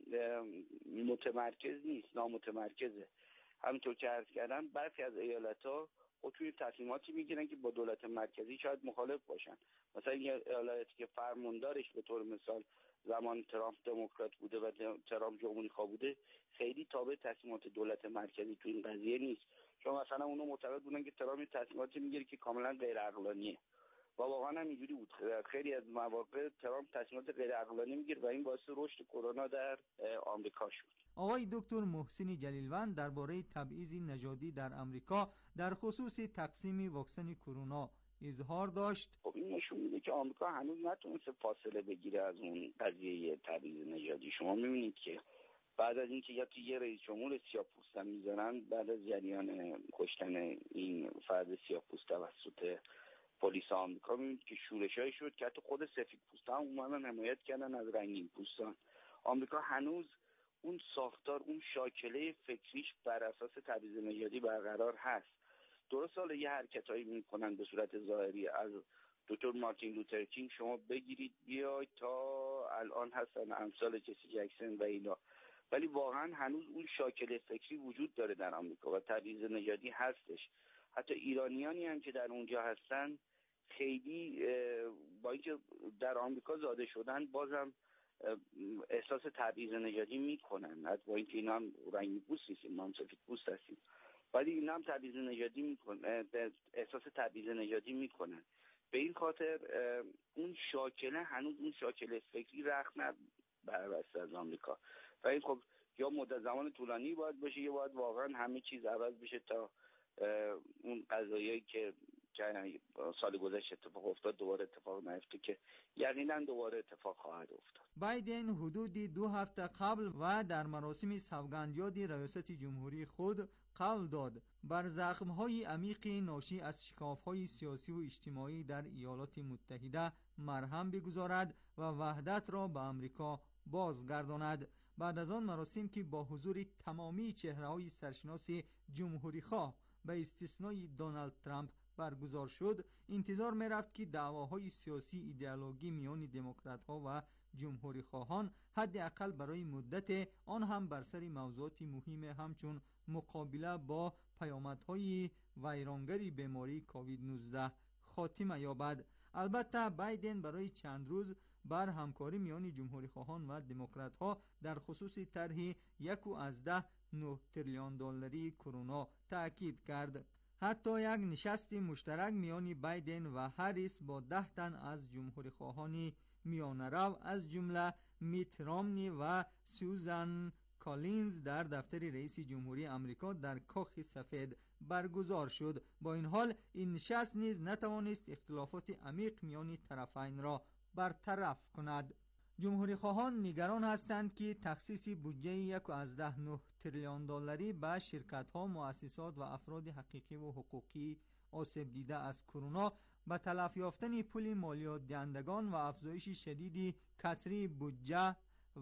متمرکز نیست، نامتمرکزه. همونطور که عرض کردم برخی از ایالت‌ها توی تصمیماتی میگیرن که با دولت مرکزی شاید مخالف باشن. مثلا یه ایالتی که فرماندارش به طور مثال زمان ترامپ دموکرات بوده و ترامپ جمهوری خواه بوده خیلی تابع تصمیمات دولت مرکزی تو این قضیه نیست. چون مثلا اونو معتقد بودن که ترامپ تصمیماتی میگیره که کاملا غیر عقلانیه و واقعا هم اینجوری بود. خیلی از مواقع ترامپ تصمیمات غیر عقلانی میگیره و این باعث رشد کرونا در آمریکا شد. آقای دکتر محسن جلیلوند درباره تبعیض نژادی در آمریکا در خصوص تقسیم واکسن کرونا اظهار داشت: خب این نشون میده که آمریکا هنوز نتونسته فاصله بگیره از اون قضیه تبعیض نژادی. شما میبینید که بعد از اینکه یا توی یه رئیس جمهور سیاه‌پوست هم میذارن بعد از جریان کشتن این فرد سیاه‌پوست توسط پلیس آمریکا، می‌بینید که شورش‌هایی شد که حتی خود سفیدپوست‌ها هم اومدن حمایت کردن از رنگین پوستان. آمریکا هنوز اون ساختار، اون شاکله فکریش بر اساس تبعیض نژادی برقرار هست. درست حالا یه حرکتایی میکنن به صورت ظاهری، از دکتر مارتین لوتر کینگ شما بگیرید بیاید تا الان هستن امثال جسی جکسون و اینا، ولی واقعا هنوز اون شاکله فکری وجود داره در آمریکا و تبعیض نژادی هستش. حتی ایرانیانی هم که در اونجا هستن خیلی با اینکه در آمریکا زاده شدن بازم احساس تبعیض نژادی میکنن، حتی با اینکه اینا هم رنگی پوست نیستیم، ما هم سفید پوست هستیم، ولی اینا هم تبعیض نژادی میکنن، احساس تبعیض نژادی میکنن. به این خاطر اون شاکله هنوز اون شاکله فکری رخت بربسته از آمریکا و این خب یا مدت زمان طولانی باید باشه یا باید واقعا همه چیز عوض بشه تا اون قضایایی که سال گذشته اتفاق افتاد دوباره اتفاق نیفته که یقینا دوباره اتفاق خواهد افتاد. بایدن حدودی 2 هفته قبل و در مراسم سوگندیادی ریاست جمهوری خود قول داد بر زخم‌های عمیق ناشی از شکاف‌های سیاسی و اجتماعی در ایالات متحده مرهم بگذارد و وحدت را به آمریکا بازگرداند. بعد از آن مراسم که با حضور تمامی چهره‌های سرشناس جمهوری‌خواه به استثنای دونالد ترامپ برگزار شد، انتظار می رفت که دعواهای سیاسی ایدئولوژی میان دموکرات‌ها و جمهوری‌خواهان حداقل برای مدت آن هم بر سر موضوعات مهم همچون مقابله با پیامدهای ویرانگر بیماری کووید 19 خاتمه یابد. البته بایدن برای چند روز بر همکاری میان جمهوری‌خواهان و دموکرات‌ها در خصوص طرح 1.9 تریلیون دلاری کرونا تاکید کرد. حتی یک نشست مشترک میان بایدن و هریس با 10 تن از جمهوری‌خواهان میانه‌رو از جمله میت رامنی و سوزان کالینز در دفتر رئیس جمهوری آمریکا در کاخ سفید برگزار شد. با این حال این نشست نیز نتوانست اختلافات عمیق میان طرفین را برطرف کند. جمهوری‌خواهان نگران هستند که تخصیص بودجه 1.9 تریلیون دلاری به شرکت‌ها، مؤسسات و افراد حقیقی و حقوقی آسیب دیده از کرونا به تلف یافتن پول مالیات دهندگان و افزایش شدید کسری بودجه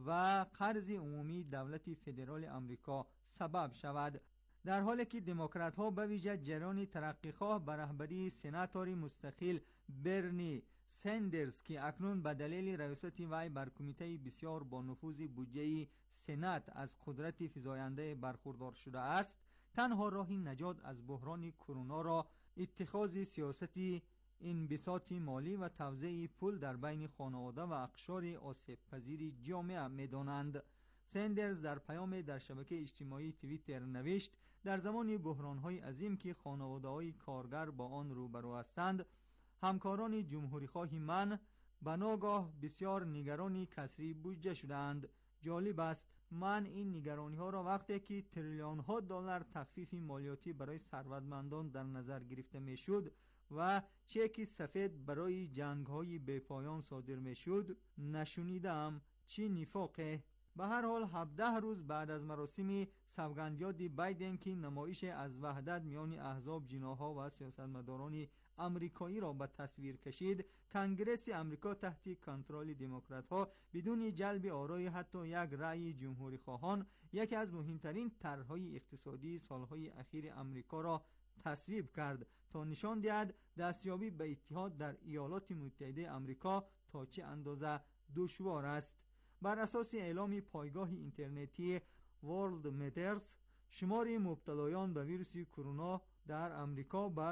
و قرض عمومی دولت فدرال آمریکا سبب شود. در حالی که دموکرات‌ها به ویژه جریان ترقیخواه به رهبری سناتور مستقل برنی سندرز که اکنون به دلیل ریاست وی بر کمیته بسیار با نفوذ بودجه سنات از قدرت فزاینده برخوردار شده است، تنها راه نجات از بحران کرونا را اتخاذ سیاستی انبساط مالی و توزیع پول در بین خانواده و اقشار آسیب پذیر جامعه می‌دانند. سندرز در پیام در شبکه اجتماعی توییتر نوشت: در زمان بحران‌های عظیم که خانواده‌های کارگر با آن روبرو هستند، همکاران جمهوری‌خواه من به ناگاه بسیار نگران کسری بودجه شدند. جالب است من این نگرانی‌ها را وقتی که تریلیون‌ها دلار تخفیف مالیاتی برای ثروتمندان در نظر گرفته می‌شد و چک سفید برای جنگ‌های بی‌پایان صادر می‌شد نشنیدم. چه نفاقه! به هر حال 17 روز بعد از مراسم سوگندیاد بایدن که نمایش از وحدت میان احزاب جناح‌ها و سیاستمداران آمریکایی را به تصویر کشید، کنگره آمریکا تحت کنترل دموکرات‌ها بدون جلب آرای حتی یک رأی جمهوری‌خواهان یکی از مهمترین طرح‌های اقتصادی سالهای اخیر آمریکا را تصویب کرد تا نشان دهد دستیابی به اتحاد در ایالات متحده آمریکا تا چه اندازه دشوار است. بر اساس اعلام پایگاه اینترنتی ورلد مترز، شمار مبتلایان به ویروس کرونا در آمریکا به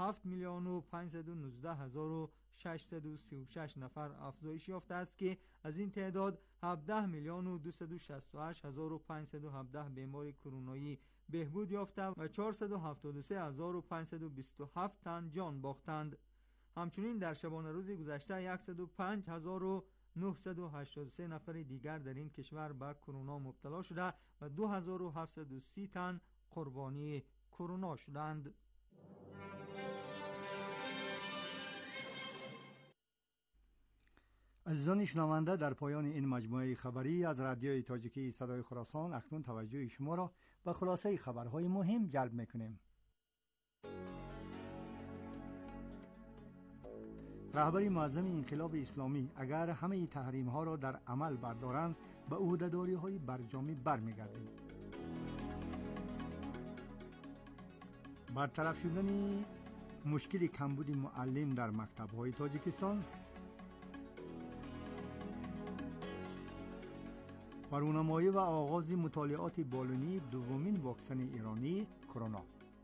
27,519,636 نفر افزایش یافته است که از این تعداد 17,268,517 بیمار کرونایی بهبود یافته و 473,527 تن جان باختند. همچنین در شبانه روز گذشته 105,983 نفر دیگر در این کشور به کرونا مبتلا شده و 2,730 تن قربانی کرونا شدند. عزیزان شنونده، در پایان این مجموعه خبری از رادیوی تاجیکی صدای خراسان اکنون توجه شما را به خلاصه خبرهای مهم جلب می‌کنیم. رهبر معظم انقلاب اسلامی اگر همه تحریم‌ها را در عمل بردارند به عهده‌داری‌های برجامی برمیگردند. برطرف شدن مشکل کمبود معلم در مکتب‌های تاجیکستان، رونمایی و آغاز مطالعات بالونی دومین واکسن ایرانی کرونا.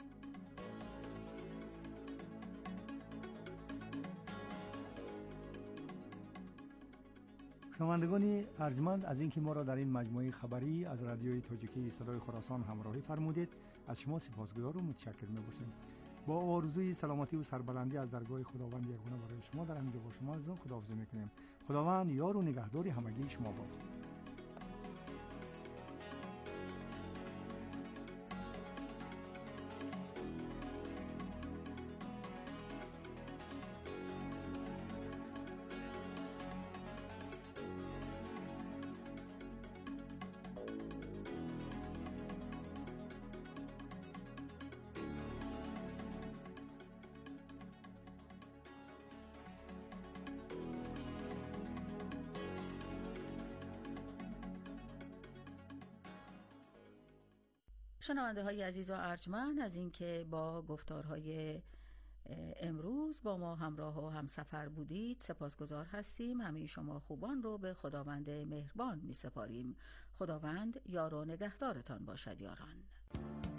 شنوندگان ارجمند، از اینکه ما را در این مجموعه خبری از رادیوی تاجیکی صدای خراسان همراهی فرمودید از شما سپاسگزار و متشکر می‌باشیم. با آرزوی سلامتی و سربلندی از درگاه خداوند یگانه برای شما در همینجا با شما عزیزان خداحافظی می‌کنیم. خداوند یار و نگهدار همگی شما باد. شنونده های عزیز و ارجمند، از اینکه با گفتارهای امروز با ما همراه و همسفر بودید سپاسگزار هستیم. همه شما خوبان رو به خداوند مهربان می سپاریم. خداوند یار و نگهدارتان باشد یاران.